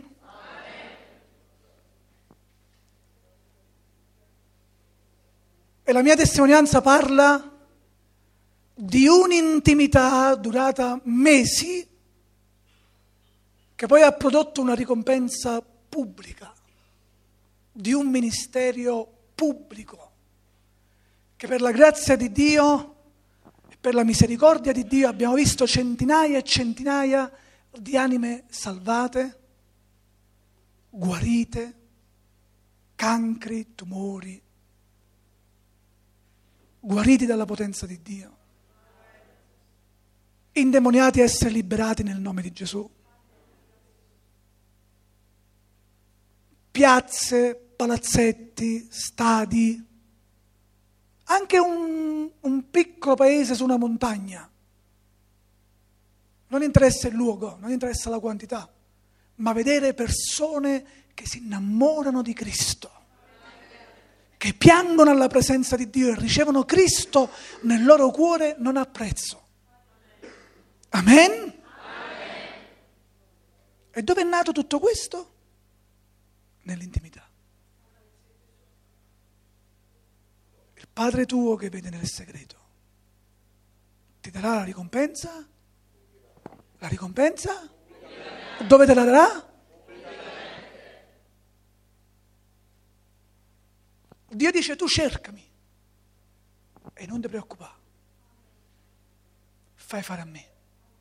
E la mia testimonianza parla di un'intimità durata mesi, che poi ha prodotto una ricompensa pubblica, di un ministero pubblico, che per la grazia di Dio e per la misericordia di Dio abbiamo visto centinaia e centinaia di anime salvate, guarite, cancri, tumori, guariti dalla potenza di Dio, indemoniati a essere liberati nel nome di Gesù. Piazze, palazzetti, stadi, anche un piccolo paese su una montagna. Non interessa il luogo, non interessa la quantità, ma vedere persone che si innamorano di Cristo, che piangono alla presenza di Dio e ricevono Cristo nel loro cuore non ha prezzo. Amen? E dove è nato tutto questo? Nell'intimità. Il Padre tuo che vede nel segreto ti darà la ricompensa? La ricompensa? Dove te la darà? Dio dice: tu cercami e non ti preoccupare, fai fare a me.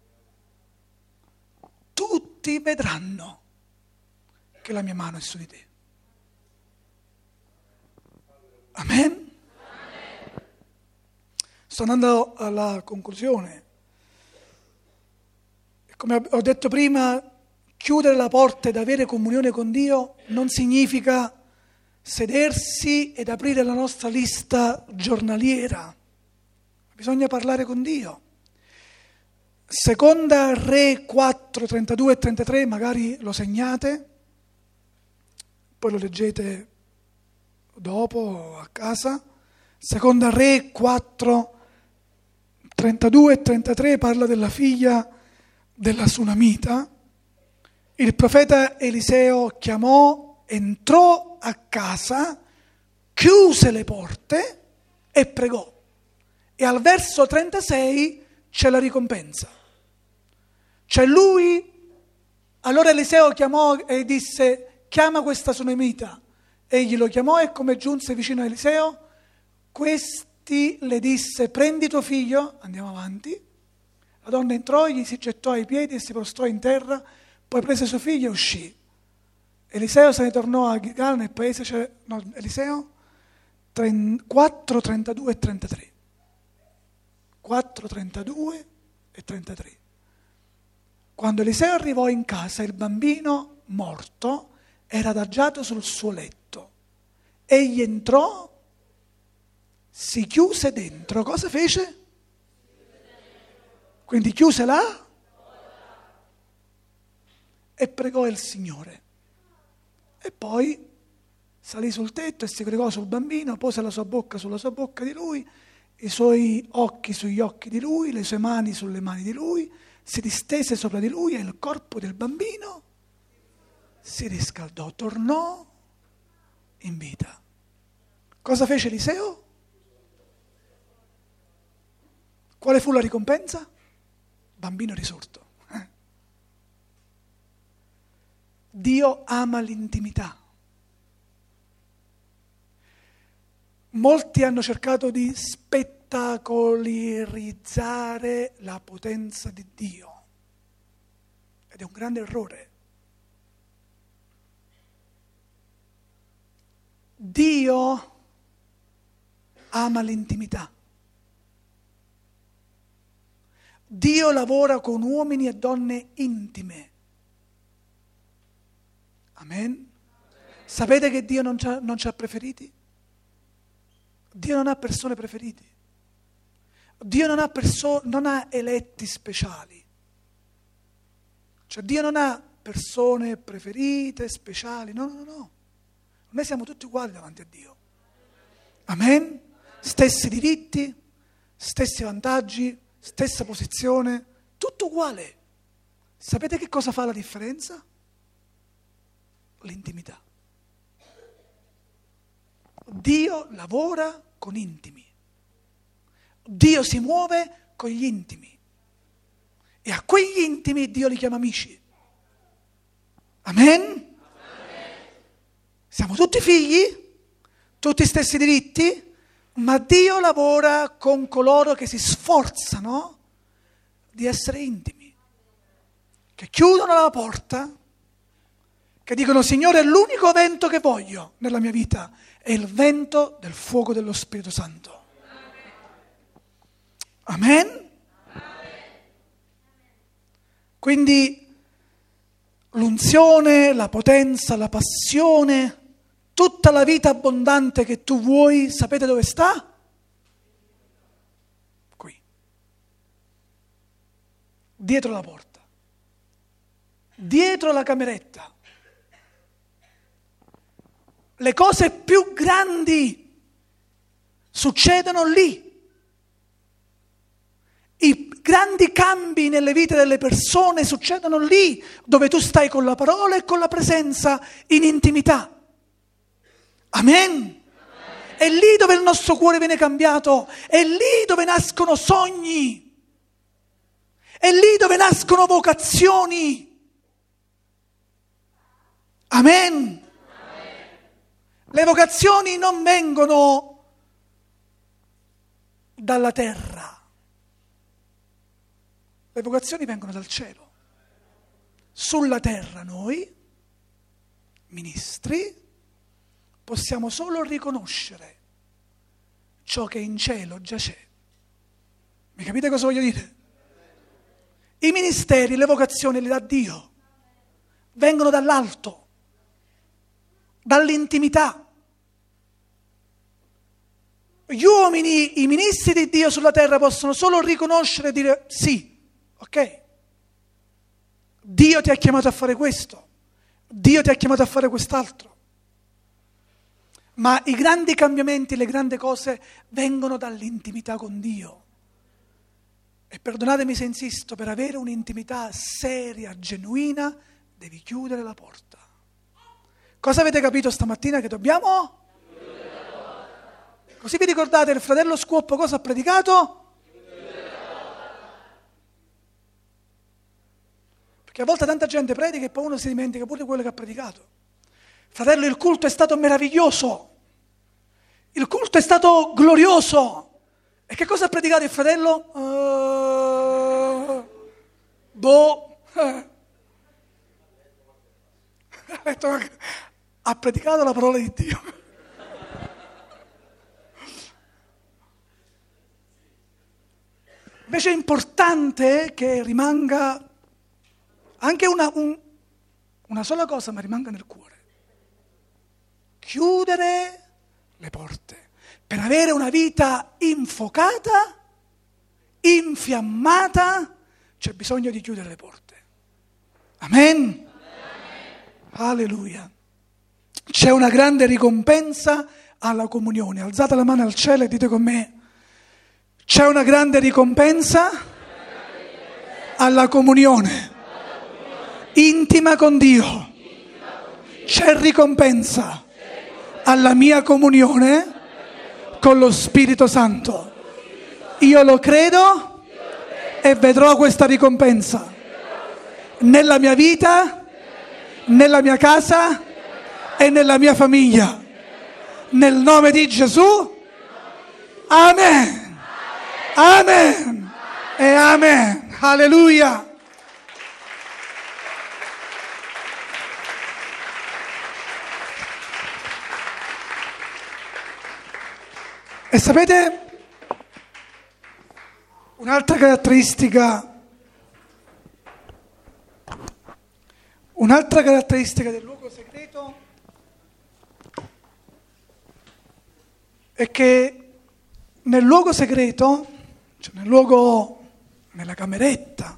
Tutti vedranno che la mia mano è su di te. Amen? Sto andando alla conclusione. Come ho detto prima, chiudere la porta ed avere comunione con Dio non significa sedersi ed aprire la nostra lista giornaliera. Bisogna parlare con Dio. Seconda Re 4, 32 e 33, magari lo segnate, poi lo leggete dopo a casa. Seconda Re 4, 32 e 33 parla della figlia della Sunamita. Il profeta Eliseo entrò a casa, chiuse le porte e pregò. E al verso 36 c'è la ricompensa. Cioè allora Eliseo chiamò e disse: chiama questa Sunamita. Egli lo chiamò e come giunse vicino a Eliseo, questi le disse: prendi tuo figlio, andiamo avanti. La donna entrò, gli si gettò ai piedi e si prostrò in terra, poi prese suo figlio e uscì. Eliseo se ne tornò a Gilgal, nel paese, Eliseo 4, 32 e 33. 4, 32 e 33. Quando Eliseo arrivò in casa, il bambino morto era adagiato sul suo letto. Egli entrò, si chiuse dentro. Cosa fece? Quindi chiuse là e pregò il Signore. E poi salì sul tetto e si pregò sul bambino, pose la sua bocca sulla sua bocca di lui, i suoi occhi sugli occhi di lui, le sue mani sulle mani di lui, si distese sopra di lui e il corpo del bambino si riscaldò, tornò in vita. Cosa fece Eliseo? Quale fu la ricompensa? Bambino risorto. Dio ama l'intimità. Molti hanno cercato di spettacolarizzare la potenza di Dio ed è un grande errore. Dio ama l'intimità. Dio lavora con uomini e donne intime. Amen? Sapete che Dio non ci ha preferiti? Dio non ha persone preferite. Dio non ha eletti speciali. Cioè Dio non ha persone preferite, speciali. No. Noi siamo tutti uguali davanti a Dio. Amen? Stessi diritti, stessi vantaggi, stessa posizione, tutto uguale. Sapete che cosa fa la differenza? L'intimità. Dio lavora con intimi. Dio si muove con gli intimi. E a quegli intimi Dio li chiama amici. Amen? Siamo tutti figli, tutti stessi diritti, ma Dio lavora con coloro che si sforzano di essere intimi, che chiudono la porta, che dicono: Signore, è l'unico vento che voglio nella mia vita, è il vento del fuoco dello Spirito Santo. Amen? Quindi l'unzione, la potenza, la passione, tutta la vita abbondante che tu vuoi, sapete dove sta? Qui. Dietro la porta. Dietro la cameretta. Le cose più grandi succedono lì. I grandi cambi nelle vite delle persone succedono lì, dove tu stai con la parola e con la presenza in intimità. Amen? È lì dove il nostro cuore viene cambiato, è lì dove nascono sogni, è lì dove nascono vocazioni. Amen? Le vocazioni non vengono dalla terra, le vocazioni vengono dal cielo. Sulla terra noi, ministri, possiamo solo riconoscere ciò che in cielo già c'è. Mi capite cosa voglio dire? I ministeri, le vocazioni li dà Dio. vengono dall'alto, dall'intimità. Gli uomini, i ministri di Dio sulla terra possono solo riconoscere e dire sì, ok, Dio ti ha chiamato a fare questo, Dio ti ha chiamato a fare quest'altro. Ma i grandi cambiamenti, le grandi cose vengono dall'intimità con Dio. E perdonatemi se insisto, per avere un'intimità seria, genuina, devi chiudere la porta. Cosa avete capito stamattina che dobbiamo? Chiudere la porta. Così vi ricordate il fratello Scuoppo cosa ha predicato? Chiudere la porta. Perché a volte tanta gente predica e poi uno si dimentica pure quello che ha predicato. Fratello, il culto è stato meraviglioso, il culto è stato glorioso. E che cosa ha predicato il fratello? Ha predicato la parola di Dio. Invece è importante che rimanga anche una sola cosa, ma rimanga nel cuore. Chiudere le porte. Per avere una vita infuocata, infiammata, c'è bisogno di chiudere le porte. Amen? Alleluia. C'è una grande ricompensa alla comunione. Alzate la mano al cielo e dite con me: c'è una grande ricompensa alla comunione intima con Dio. C'è ricompensa alla mia comunione con lo Spirito Santo. Io lo credo e vedrò questa ricompensa nella mia vita, nella mia casa e nella mia famiglia. Nel nome di Gesù. Amen. Amen. E amen. Alleluia. E sapete, un'altra caratteristica del luogo segreto è che nel luogo segreto, cioè nella cameretta,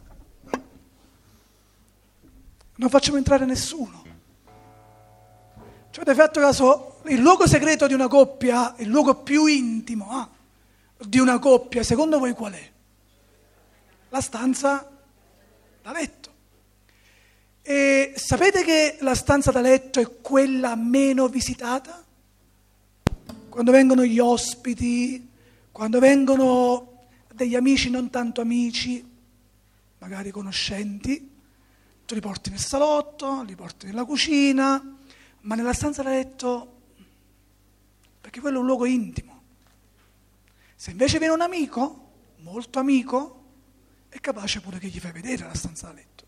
non facciamo entrare nessuno. Cioè, avete fatto caso, il luogo segreto di una coppia, il luogo più intimo di una coppia, secondo voi qual è? La stanza da letto. E sapete che la stanza da letto è quella meno visitata? Quando vengono gli ospiti, quando vengono degli amici non tanto amici, magari conoscenti, tu li porti nel salotto, li porti nella cucina, ma nella stanza da letto, perché quello è un luogo intimo. Se invece viene un amico, molto amico, è capace pure che gli fai vedere la stanza da letto.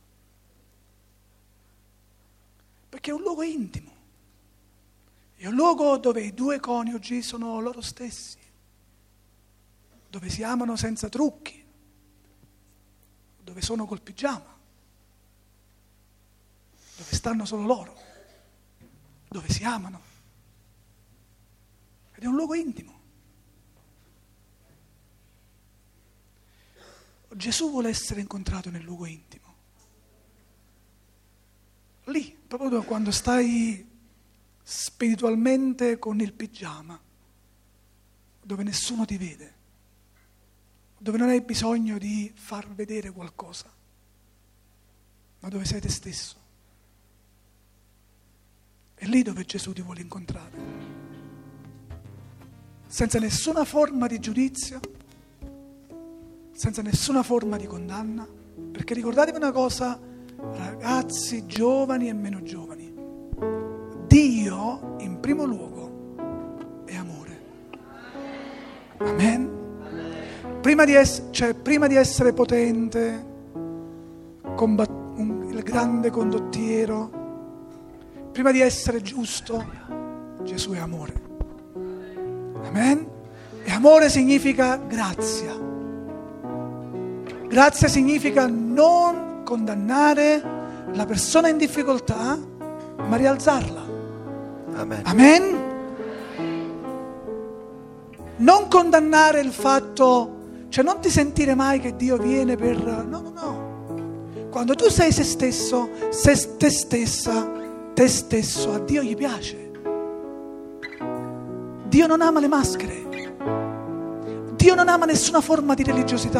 Perché è un luogo intimo. È un luogo dove i due coniugi sono loro stessi, dove si amano senza trucchi, dove sono col pigiama, dove stanno solo loro, dove si amano. Ed è un luogo intimo. Gesù vuole essere incontrato nel luogo intimo. Lì, proprio quando stai spiritualmente con il pigiama, dove nessuno ti vede, dove non hai bisogno di far vedere qualcosa, ma dove sei te stesso. È lì dove Gesù ti vuole incontrare, senza nessuna forma di giudizio, senza nessuna forma di condanna, perché ricordatevi una cosa, ragazzi giovani e meno giovani, Dio in primo luogo è amore. Amen? Prima di essere potente, il grande condottiero, prima di essere giusto, Gesù è amore. Amen? E amore significa grazia. Grazia significa non condannare, la persona in difficoltà, ma rialzarla. Amen. Amen? Non condannare il fatto, cioè non ti sentire mai che Dio viene per... No. Quando tu sei te stesso, te stesso, a Dio gli piace. Dio non ama le maschere. Dio non ama nessuna forma di religiosità.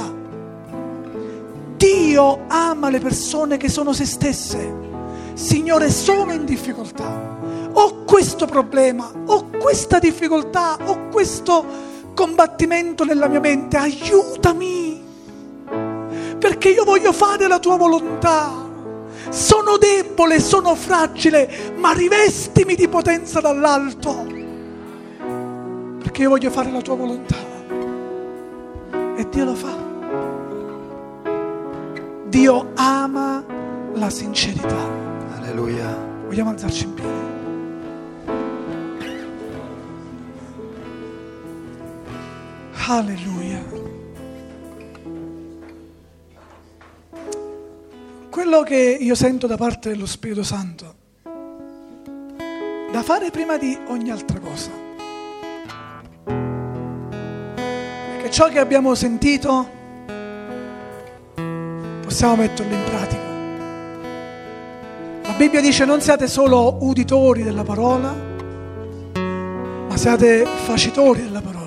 Dio ama le persone che sono se stesse. Signore, sono in difficoltà. Ho questo problema, ho questa difficoltà, ho questo combattimento nella mia mente. Aiutami, perché io voglio fare la tua volontà. Sono debole, sono fragile, ma rivestimi di potenza dall'alto, perché io voglio fare la tua volontà. E Dio lo fa. Dio ama la sincerità. Alleluia. Vogliamo alzarci in piedi? Alleluia. Quello che io sento da parte dello Spirito Santo, da fare prima di ogni altra cosa, è che ciò che abbiamo sentito possiamo metterlo in pratica. La Bibbia dice: non siate solo uditori della parola, ma siate facitori della parola.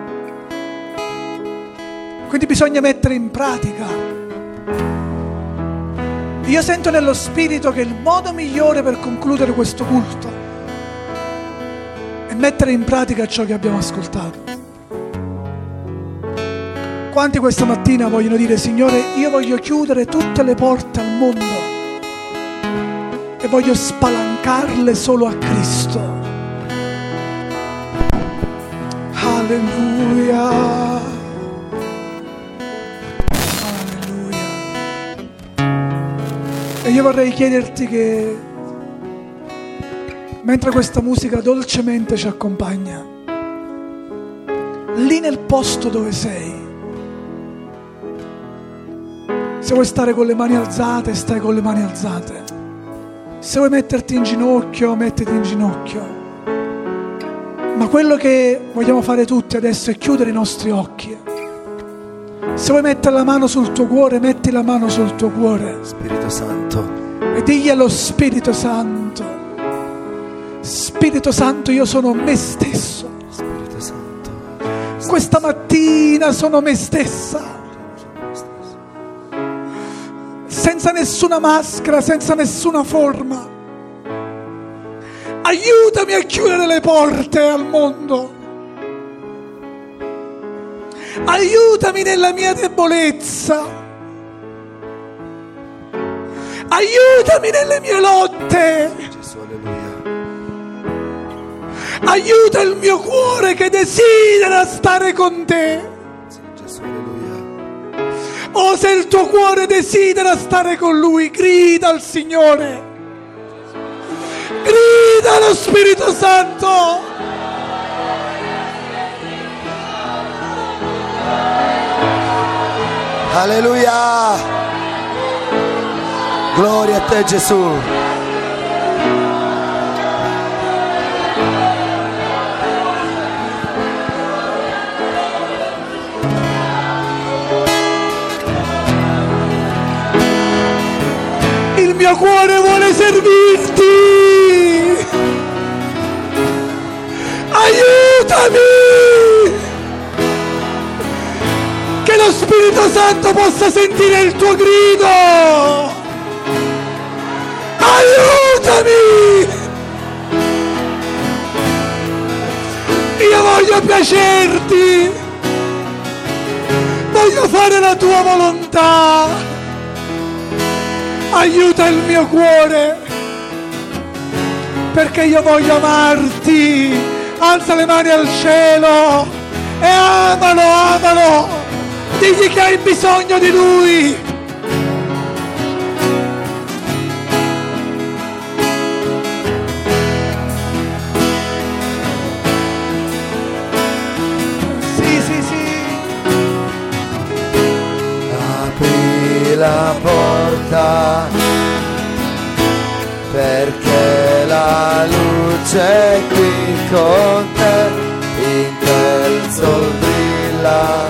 Quindi bisogna mettere in pratica. Io sento nello Spirito che il modo migliore per concludere questo culto è mettere in pratica ciò che abbiamo ascoltato. Quanti questa mattina vogliono dire: Signore, io voglio chiudere tutte le porte al mondo e voglio spalancarle solo a Cristo. Alleluia. E io vorrei chiederti che, mentre questa musica dolcemente ci accompagna, lì nel posto dove sei, se vuoi stare con le mani alzate, stai con le mani alzate. Se vuoi metterti in ginocchio, mettiti in ginocchio. Ma quello che vogliamo fare tutti adesso è chiudere i nostri occhi. Se vuoi mettere la mano sul tuo cuore, metti la mano sul tuo cuore. Spirito Santo. E digli allo Spirito Santo: Spirito Santo, io sono me stesso. Spirito Santo. Questa mattina sono me stessa. Senza nessuna maschera, senza nessuna forma. Aiutami a chiudere le porte al mondo. Aiutami nella mia debolezza. Aiutami nelle mie lotte. Gesù, alleluia. Aiuta il mio cuore che desidera stare con te. Gesù, alleluia. Oh, se il tuo cuore desidera stare con Lui, grida al Signore. Grida allo Spirito Santo. Alleluia. Gloria a te, Gesù. Il mio cuore vuole servirti. Aiutami. Che lo Spirito Santo possa sentire il tuo grido. Aiutami. Io voglio piacerti. Voglio fare la tua volontà. Aiuta il mio cuore, perché io voglio amarti. Alza le mani al cielo e amalo, amalo. Digli che hai bisogno di Lui. Sì, sì, sì. Apri la porta luce qui con te, in te il sol brilla,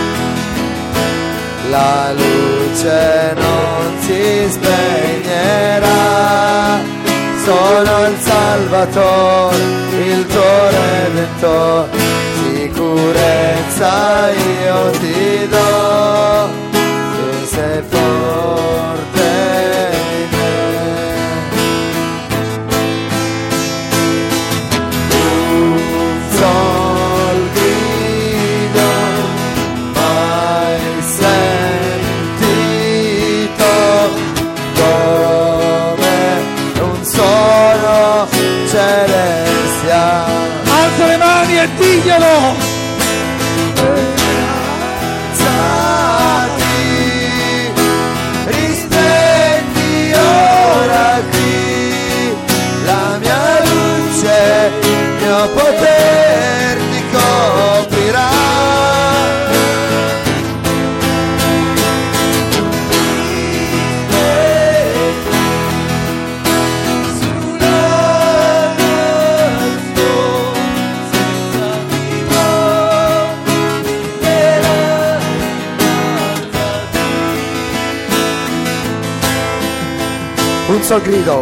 la luce non si spegnerà. Sono il Salvatore, il tuo Redentore, sicurezza io ti do, se sei forte in me. Un sol grido mai sentito, come un suono celestiale. Alza le mani e diglielo. Risplendì ora qui, la mia luce, il mio poter ti coprirà. Un sol grido,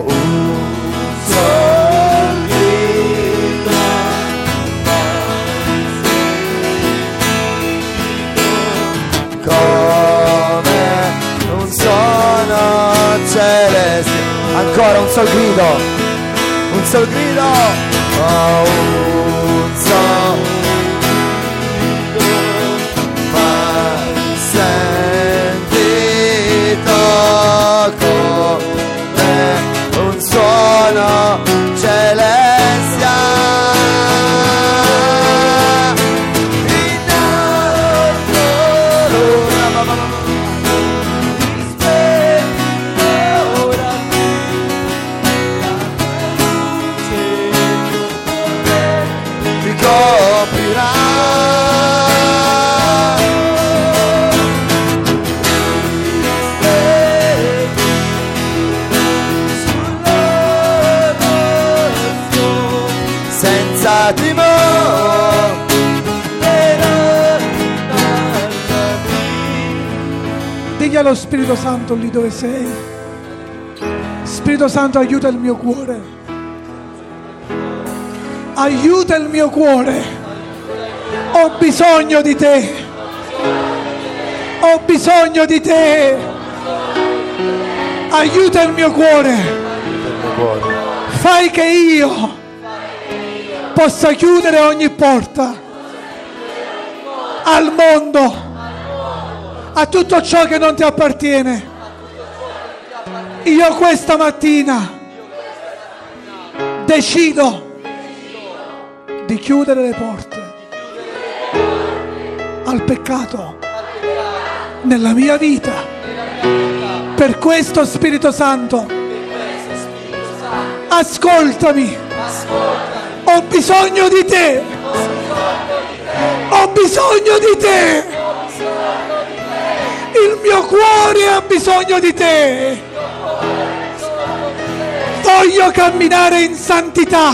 come un suono celeste. Ancora un sol grido, un sol grido, oh, un sol mai sentito, un suono celestiale. In alto ora ti coprirà. Senza timore, digli allo Spirito Santo lì dove sei: Spirito Santo, aiuta il mio cuore, aiuta il mio cuore, ho bisogno di te, ho bisogno di te, aiuta il mio cuore, fai che io possa chiudere ogni porta al mondo, a tutto ciò che non ti appartiene. Io questa mattina decido di chiudere le porte al peccato nella mia vita. Per questo, Spirito Santo, ascoltami. Ho bisogno di te, ho bisogno di te, il mio cuore ha bisogno di te, voglio camminare in santità,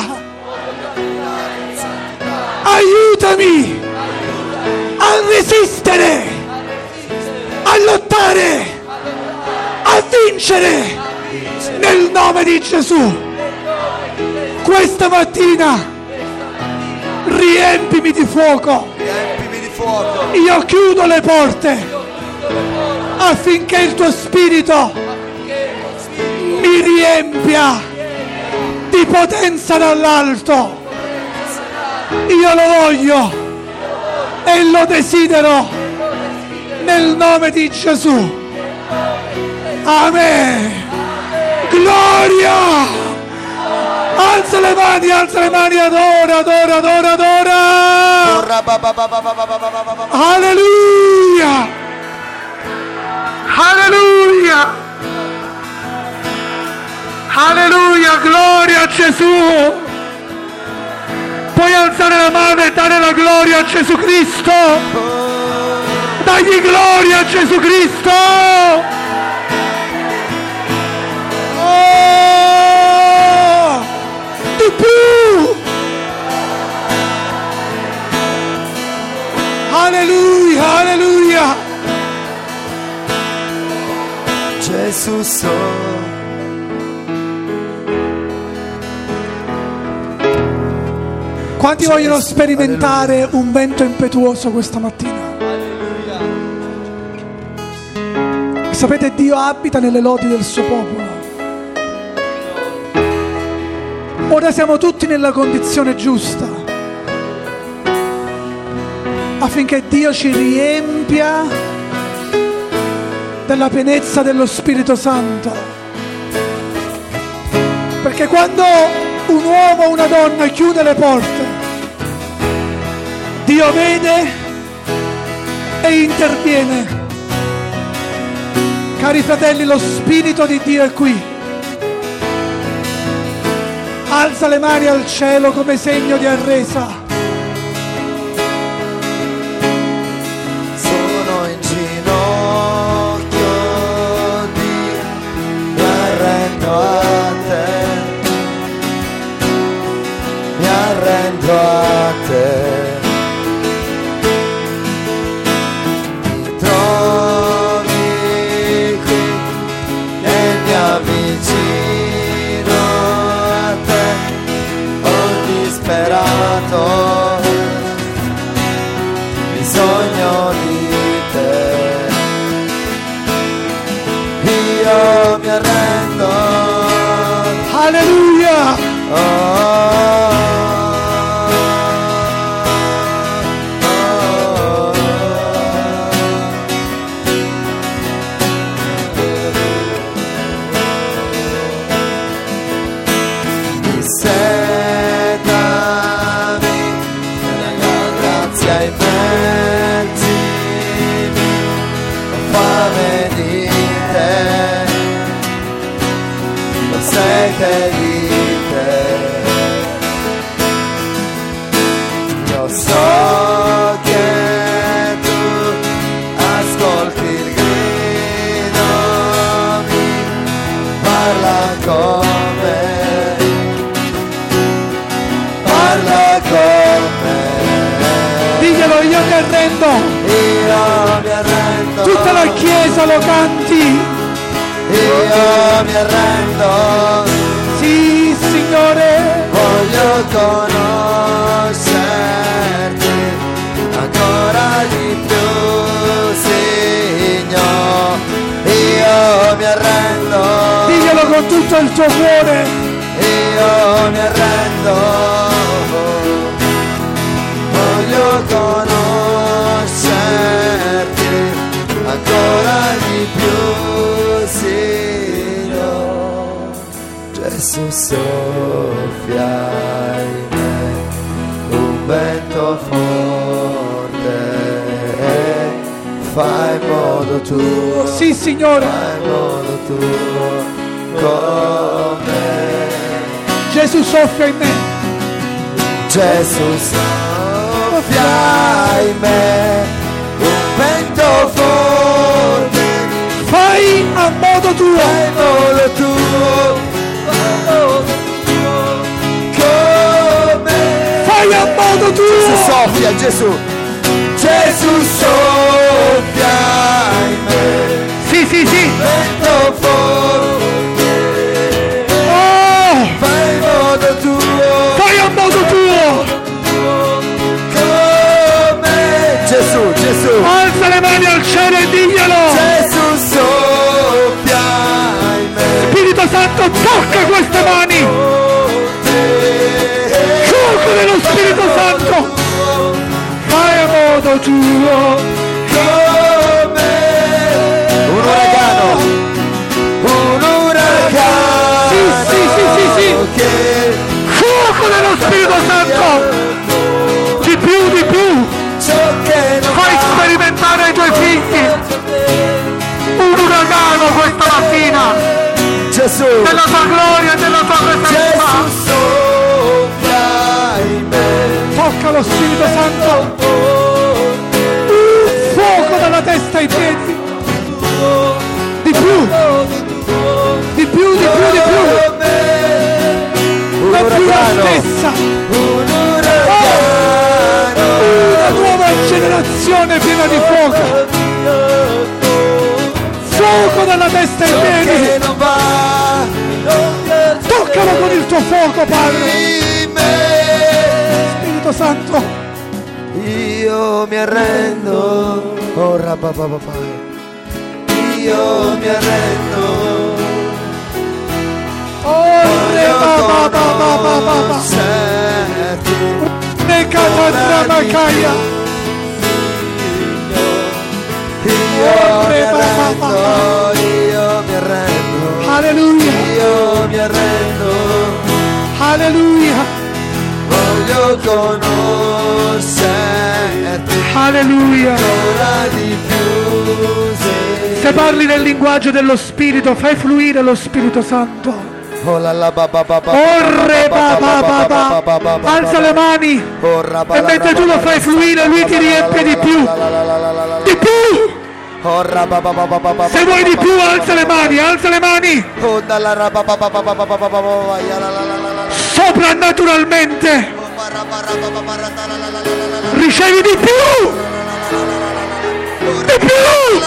aiutami a resistere, a lottare, a vincere nel nome di Gesù. Questa mattina riempimi di fuoco. Io chiudo le porte affinché il tuo spirito mi riempia di potenza dall'alto. Io lo voglio e lo desidero nel nome di Gesù. Amen. Gloria. Alza le mani, adora, adora, adora, adora. Alleluia. Alleluia. Alleluia, gloria a Gesù. Puoi alzare la mano e dare la gloria a Gesù Cristo. Dagli gloria a Gesù Cristo. Oh, di più. Gesù Quanti vogliono sperimentare un vento impetuoso questa mattina? Sapete, Dio abita nelle lodi del suo popolo. Ora siamo tutti nella condizione giusta affinché Dio ci riempia della pienezza dello Spirito Santo. Perché quando un uomo o una donna chiude le porte, Dio vede e interviene. Cari fratelli, lo Spirito di Dio è qui. Alza le mani al cielo come segno di arresa. Sono in ginocchio, mi arrendo a te, mi arrendo a te. Mi trovi qui e mi avvicino a te, ho disperato, bisogno di te. Io mi arrendo. Alleluia! Io so che tu ascolti il grido, mi parla con me, parla con me. Diglielo, io mi arrendo. Io mi arrendo. Tutta la chiesa lo canti. Io mi arrendo. Sì, Signore. Voglio conoscerti ancora di più, Signore. Io mi arrendo. Diglielo con tutto il tuo cuore. Io mi arrendo. Voglio conoscerti ancora di più, Signore. Gesù, soffia in me un vento forte, fai in modo tuo. Sì, Signore. Fai in modo tuo con me. Gesù, soffia in me. Gesù, soffia in me un vento forte, Fai a modo tuo. fai in modo tuo. Fai a modo tuo. Gesù soffia, Gesù. Gesù soffia in me. Sì, sì, sì. Vento forte. Oh, Fai in modo tuo. fai a modo tuo. Come Gesù, Gesù. Alza le mani al cielo e diglielo. Gesù soffia in me. Spirito Santo, tocca queste mani. Fuoco dello Spirito Santo. Fai a modo tuo. Come un uragano. Un uragano. Sì, sì, sì, sì, sì. Che Fuoco dello Spirito Santo. Di più, di più. ciò che non Fai sperimentare ai tuoi figli un uragano questa mattina Gesù. della tua gloria e della tua presenza. Gesù soffia in me. Tocca lo Spirito Santo. Fuoco dalla testa ai piedi. Di più. Di più, di più, di più. Un La più la uragano. stessa. Un uragano. Una nuova generazione piena di fuoco. fuoco dalla testa ai piedi. che non va, Toccalo con il tuo fuoco, Padre. in me. Spirito Santo, Io mi arrendo, oh rapapapapa, io mi arrendo. Voglio conoscerti, ne catandramacaia. io mi arrendo, Alleluia, io mi arrendo. alleluia, Voglio conoscerti alleluia. ancora di più. Se parli nel linguaggio dello Spirito, fai fluire lo Spirito Santo. Alza le mani e mentre tu lo fai fluire lui ti riempie di più. Di più! Se vuoi di più alza le mani, alza le mani. Soprannaturalmente ricevi di più. Di più!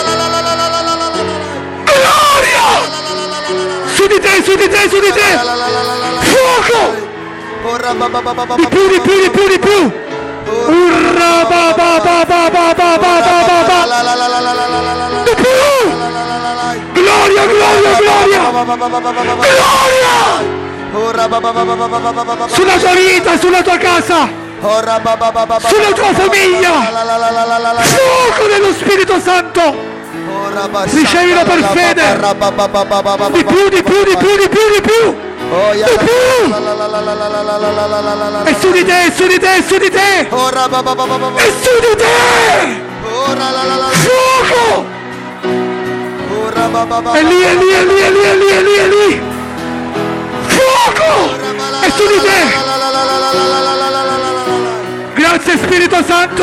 Gloria! Su di te, su di te, su di te! Fuoco! Di più, di più, di più, di più! Urra ba ba ba ba ba ba ba ba ba ba! Di più! Gloria, gloria, gloria! Gloria! Sulla tua vita, sulla tua casa! Sulla tua famiglia! Fuoco dello Spirito Santo! Ricevilo per fede. Di più, di più, di più, di più, di più. Di più. E su di te, e su di te, e su di te. E su di te. Fuoco. E lì, e lì, e lì, e lì, e lì, e lì, e lì. Fuoco. E su di te. Grazie Spirito Santo.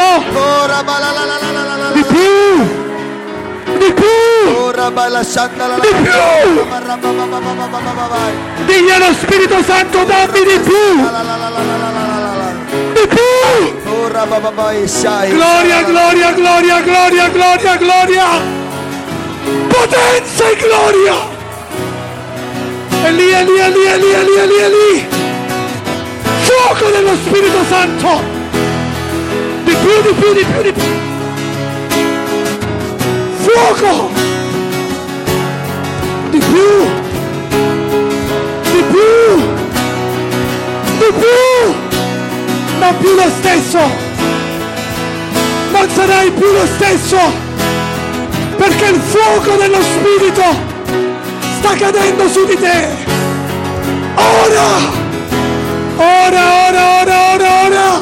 Di più. Di più! Di più! Digli allo Spirito Santo, dammi di più! Di più! Gloria, gloria, gloria, gloria, gloria, gloria! Potenza e gloria! E lì, e lì, e lì, e lì, e lì, e lì, e lì! Fuoco dello Spirito Santo! Di più, di più, di più, di più! Fuoco! Di più! Di più! Di più! Non più lo stesso! Non sarai più lo stesso! Perché il fuoco dello Spirito sta cadendo su di te! Ora! Ora, ora, ora, ora, ora!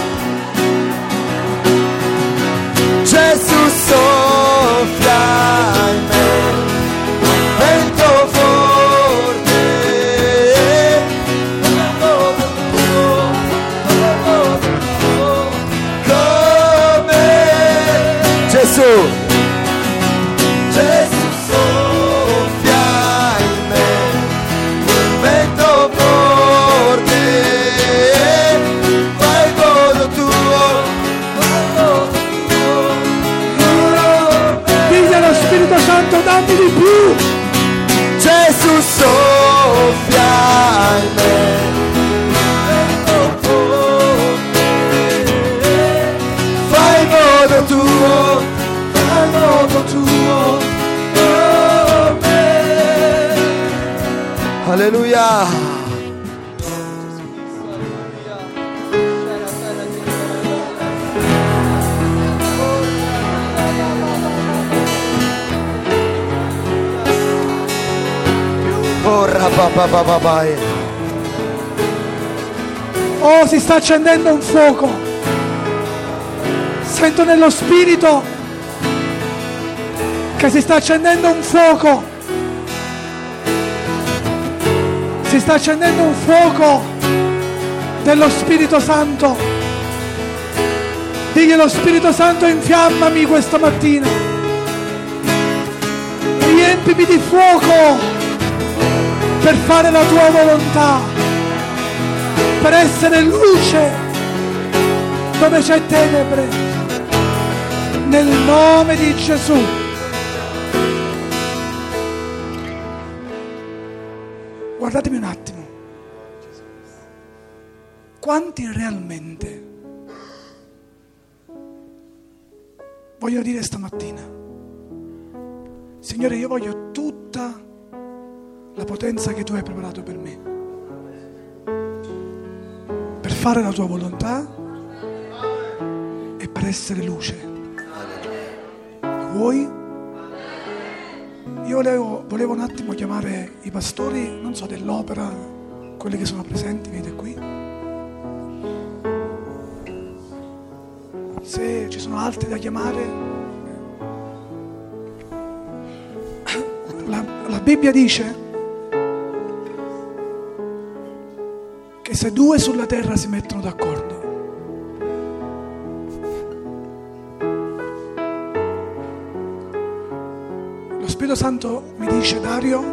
Gesù soffia in me, vento forte, come Gesù, Gesù soffia in me, vento forte, fai modo tuo. Spirito Santo, dammi di più! Gesù soffia in me, fai modo tuo, fai modo tuo, oh me. Alleluia. Oh, si sta accendendo un fuoco. Sento nello spirito che si sta accendendo un fuoco. Si sta accendendo un fuoco dello Spirito Santo. Digli allo Spirito Santo, infiammami questa mattina. Riempimi di fuoco per fare la tua volontà, per essere luce dove c'è tenebre, nel nome di Gesù. Guardatemi un attimo. Quanti realmente vogliono dire stamattina: Signore, io voglio tutta la potenza che tu hai preparato per me, per fare la tua volontà e per essere luce. Vuoi? Io volevo un attimo chiamare i pastori, non so, dell'opera, quelli che sono presenti, vedete qui. Se ci sono altri da chiamare. La Bibbia dice che se due sulla terra si mettono d'accordo, lo Spirito Santo mi dice: Dario,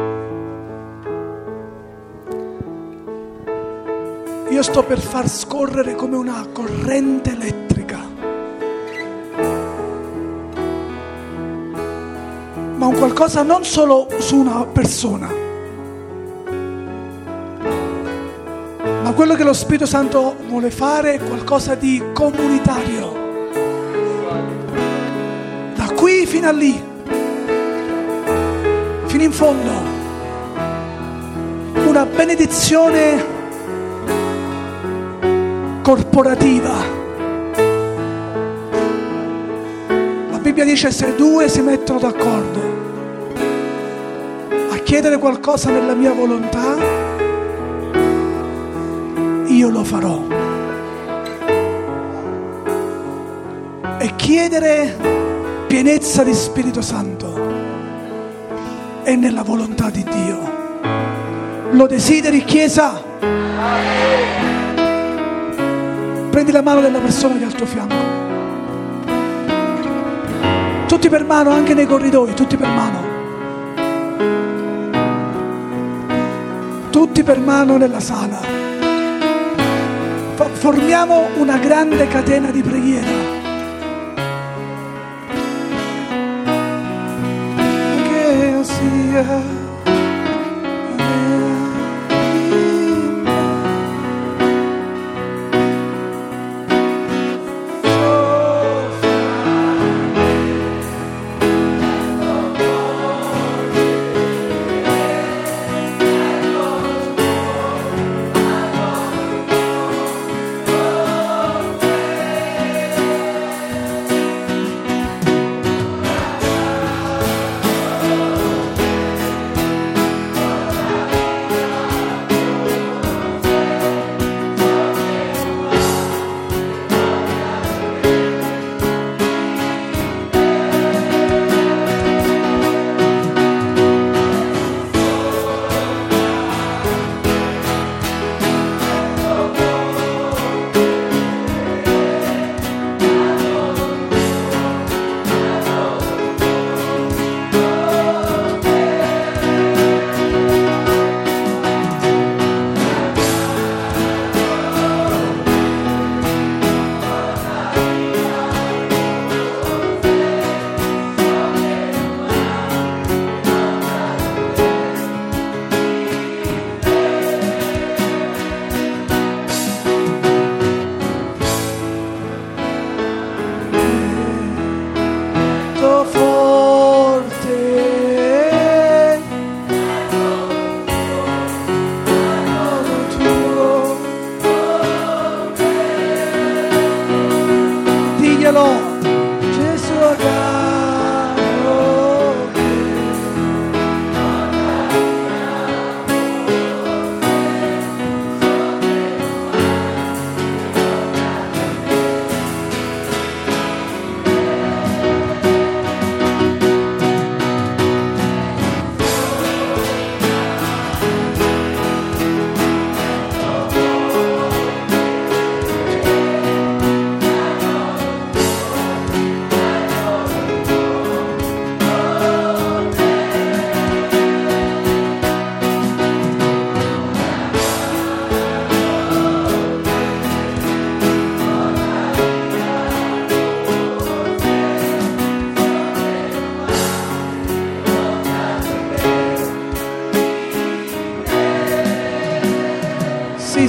io sto per far scorrere come una corrente elettrica, ma un qualcosa non solo su una persona, ma quello che lo Spirito Santo vuole fare è qualcosa di comunitario, da qui fino a lì, fino in fondo, una benedizione corporativa. La Bibbia dice: se due si mettono d'accordo a chiedere qualcosa nella mia volontà, io lo farò. E chiedere pienezza di Spirito Santo è nella volontà di Dio. Lo desideri, Chiesa? Prendi la mano della persona che è al tuo fianco. Tutti per mano, anche nei corridoi, tutti per mano. Tutti per mano nella sala. Formiamo una grande catena di preghiera. Che sia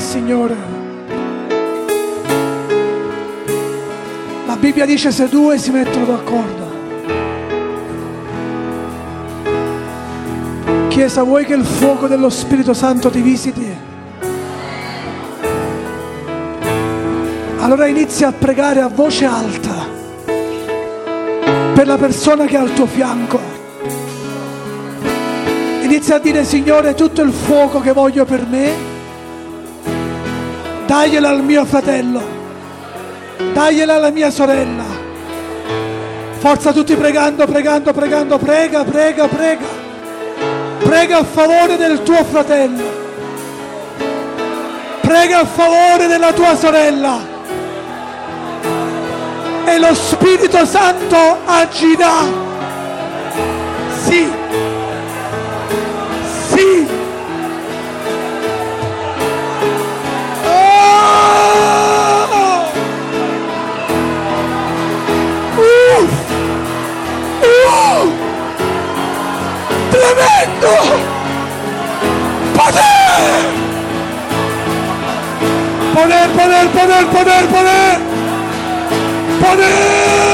Signore. La Bibbia dice se due si mettono d'accordo. Chiesa, vuoi che il fuoco dello Spirito Santo ti visiti? Allora inizia a pregare a voce alta per la persona che è al tuo fianco. Inizia a dire: Signore, tutto il fuoco che voglio per me, daglielo al mio fratello, daglielo alla mia sorella. Forza, tutti pregando, prega. Prega a favore del tuo fratello, prega a favore della tua sorella e lo Spirito Santo agirà. Sì. Tremendo! Poder!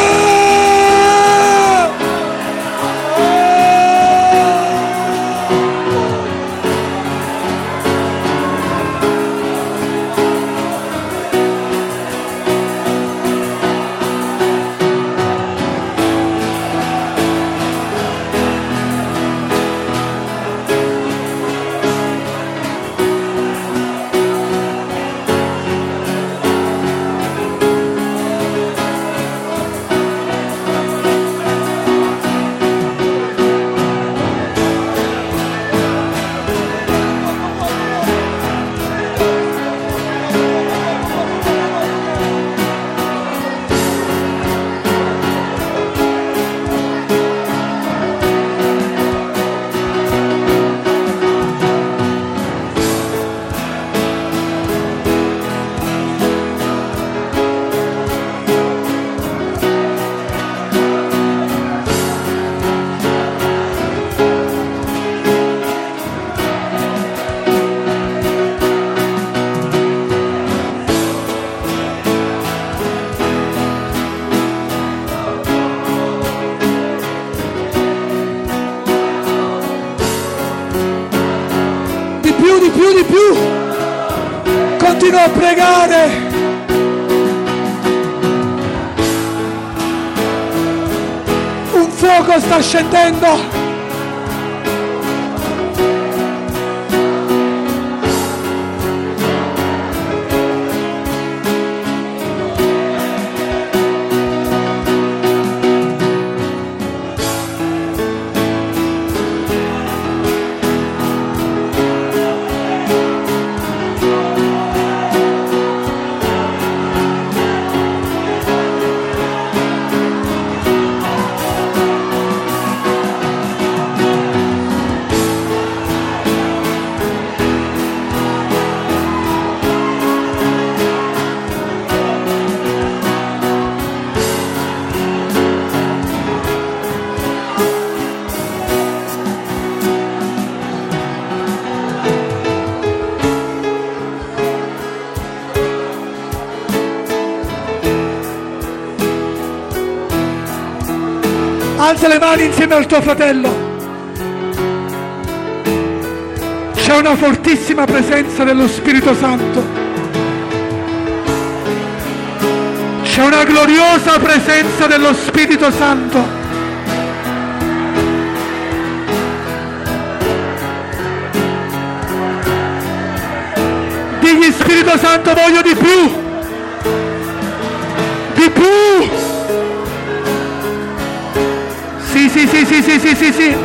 Di più. Continua a pregare. Un fuoco sta scendendo. Alza le mani insieme al tuo fratello. C'è una fortissima presenza dello Spirito Santo. C'è una gloriosa presenza dello Spirito Santo. Digli: Spirito Santo, voglio di più. Di più. Sì.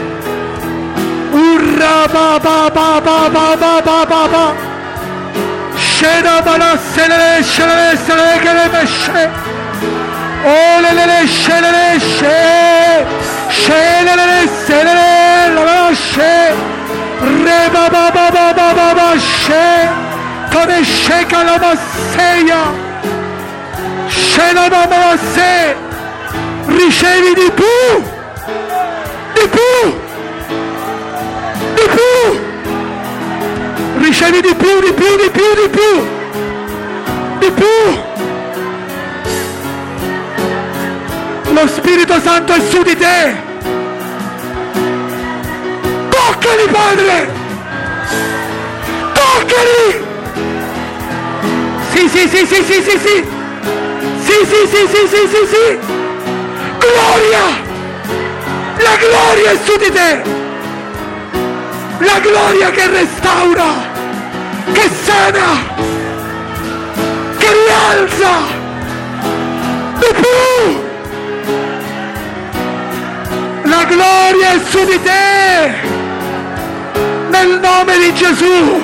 Urra ba. Scena balassele che le mesce. Oh le scele la lasce. Re ba sce. Tone sceka la masseia. Scena ba se. Ricevi di più. Ricevi di più, di più, di più, di più, di più. Lo Spirito Santo è su di te. Toccali, Padre. Toccali. Sì, sì, sì, sì, sì, sì, sì. Sì, sì, sì, sì, sì, sì, sì. Gloria. La gloria è su di te. La gloria che restaura, che sana, che rialza. Di più. La gloria è su di te. Nel nome di Gesù.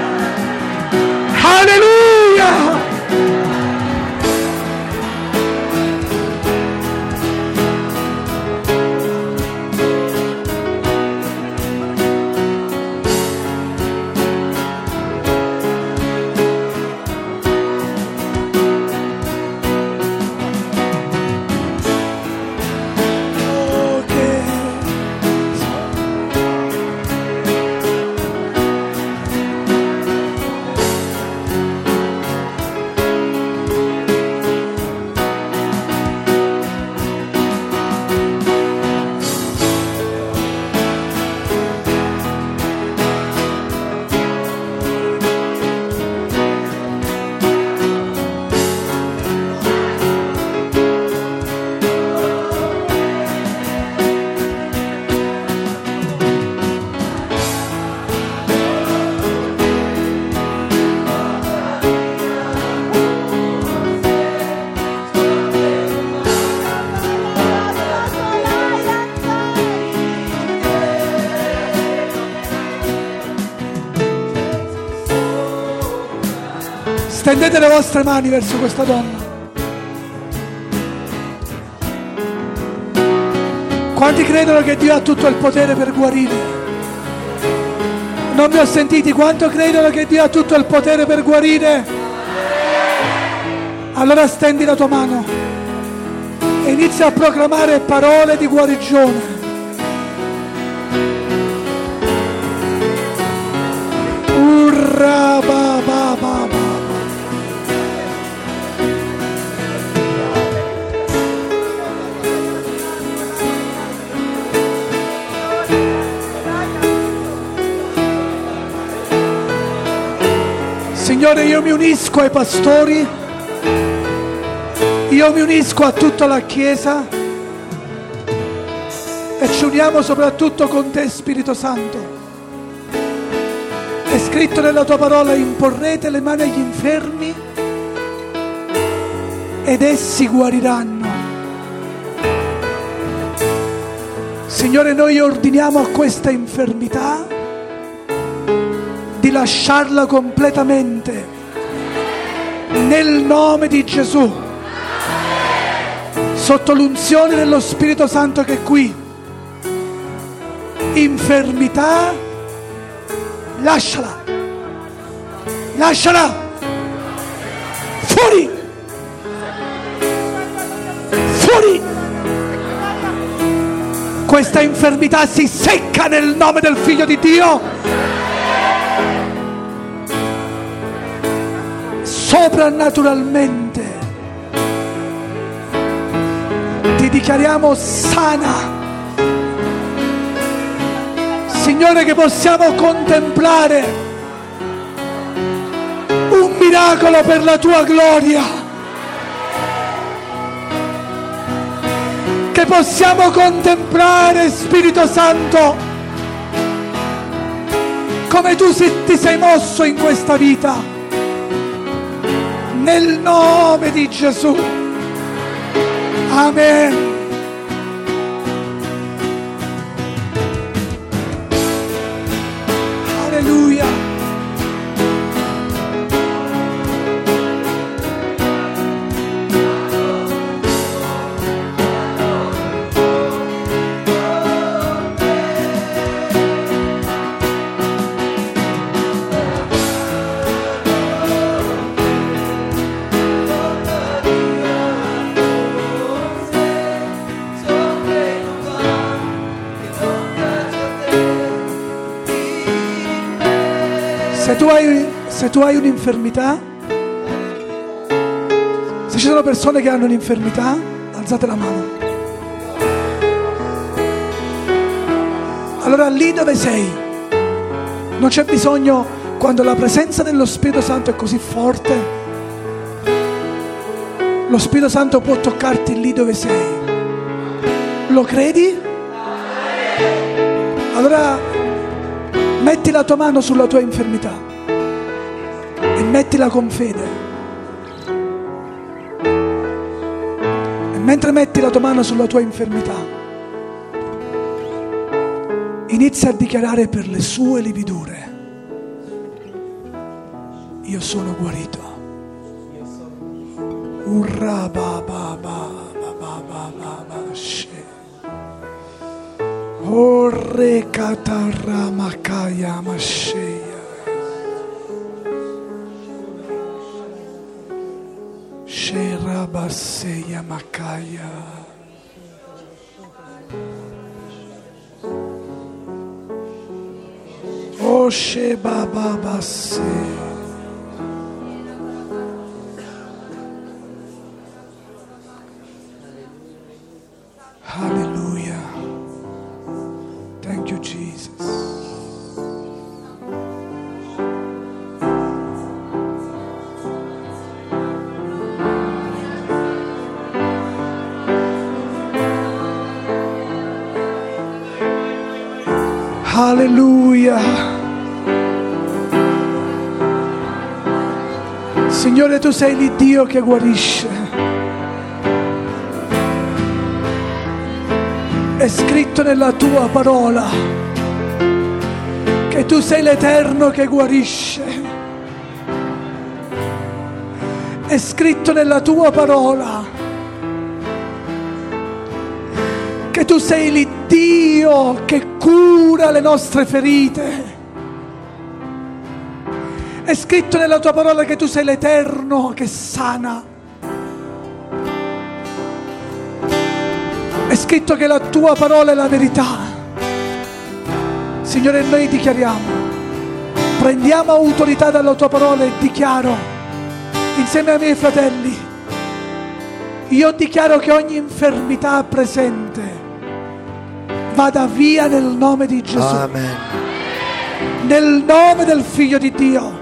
Alleluia. Stendete le vostre mani verso questa donna. Quanti credono che Dio ha tutto il potere per guarire? Non mi ho sentiti. Quanto credono che Dio ha tutto il potere per guarire? Allora stendi la tua mano e inizia a proclamare parole di guarigione. Urra ba ba ba ba. Signore, io mi unisco ai pastori, io mi unisco a tutta la Chiesa e ci uniamo soprattutto con te, Spirito Santo. È scritto nella tua parola: imporrete le mani agli infermi ed essi guariranno. Signore, noi ordiniamo a questa infermità di lasciarla completamente nel nome di Gesù, sotto l'unzione dello Spirito Santo che è qui. Infermità, lasciala, lasciala fuori, fuori. Questa infermità si secca nel nome del Figlio di Dio. Soprannaturalmente ti dichiariamo sana, Signore, che possiamo contemplare un miracolo per la tua gloria, che possiamo contemplare, Spirito Santo, come tu ti sei mosso in questa vita. Nel nome di Gesù. Amen. Alleluia. Se tu hai un'infermità, se ci sono persone che hanno un'infermità, alzate la mano. Allora lì dove sei, non c'è bisogno, quando la presenza dello Spirito Santo è così forte, lo Spirito Santo può toccarti lì dove sei. Lo credi? Allora metti la tua mano sulla tua infermità e mettila con fede. E mentre metti la tua mano sulla tua infermità, inizia a dichiarare per le sue lividure: io sono guarito. Urra ba ba ba ba ba ba ba ba she. Orre katarra makaya masheya. Shera baseya makaya. Oshe baba base. Hallelujah. Thank you, Jesus. Hallelujah. Signore, tu sei l'Iddio che guarisce. È scritto nella tua parola che tu sei l'Eterno che guarisce. È scritto nella tua parola che tu sei l'Iddio che cura le nostre ferite. È scritto nella tua parola che tu sei l'Eterno che sana. È scritto che la tua parola è la verità. Signore, noi dichiariamo, prendiamo autorità dalla tua parola e dichiaro, insieme ai miei fratelli, io dichiaro che ogni infermità presente vada via nel nome di Gesù. Amen. Nel nome del Figlio di Dio.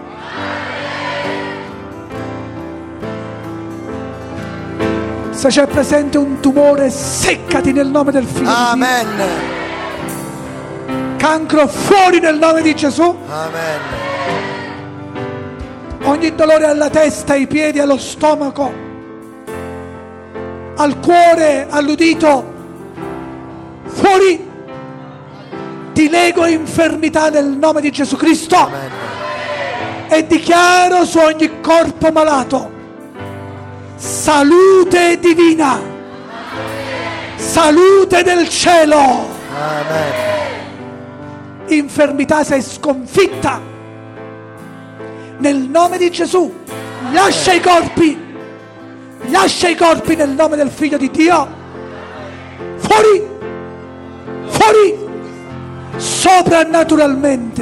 Se c'è presente un tumore, seccati nel nome del Figlio Amen. di Dio. Cancro fuori nel nome di Gesù. Amen. Ogni dolore alla testa, ai piedi, allo stomaco, al cuore, all'udito, fuori. Ti lego infermità nel nome di Gesù Cristo. Amen. E dichiaro su ogni corpo malato salute divina, salute del cielo. Amen. Infermità sei sconfitta nel nome di Gesù. Lascia i corpi nel nome del Figlio di Dio. Fuori, fuori. Soprannaturalmente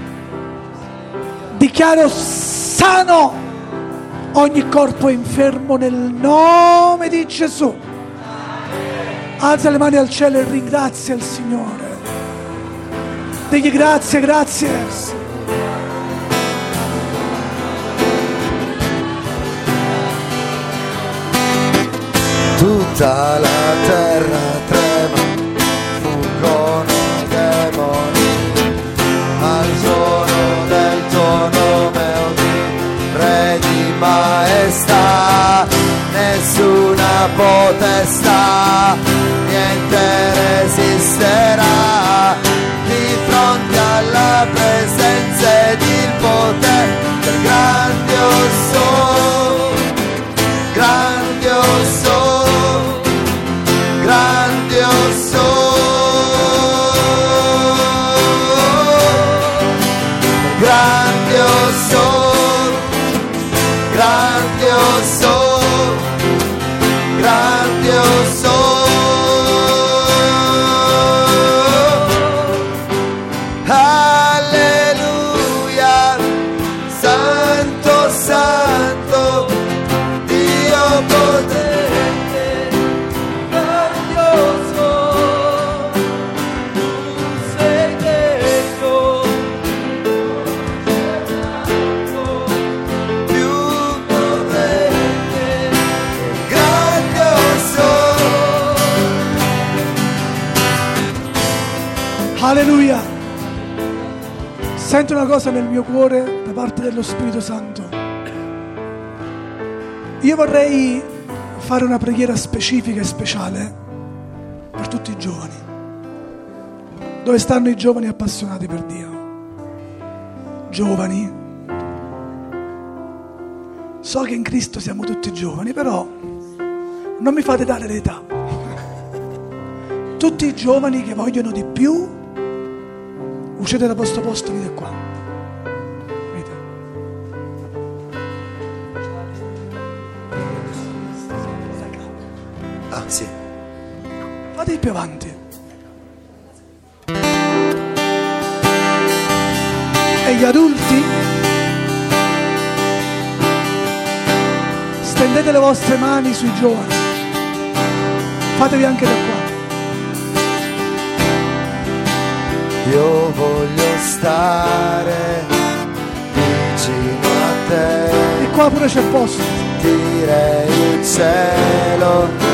dichiaro sano ogni corpo infermo nel nome di Gesù. Alza le mani al cielo e ringrazia il Signore. Digli grazie, grazie. Tutta la terra trema, fuggono i demoni al suono del tuo nome, o Re di maestà. Nessuna potestà, niente resisterà di fronte alla presenza ed il potere del grandioso, grandioso, grandioso, grandioso, grandioso, grandioso. Alleluia, Alleluia. Sento una cosa nel mio cuore da parte dello Spirito Santo. Io vorrei fare una preghiera specifica e speciale per tutti i giovani. Dove stanno i giovani appassionati per Dio? Giovani. So che in Cristo siamo tutti giovani, però non mi fate dare l'età. Tutti i giovani che vogliono di più, uscite da questo posto, venite qua. Venite. Ah, sì. Fate più avanti. E gli adulti, stendete le vostre mani sui giovani. Fatevi anche da qua. Io voglio stare vicino a te. E qua pure c'è posto. Direi il cielo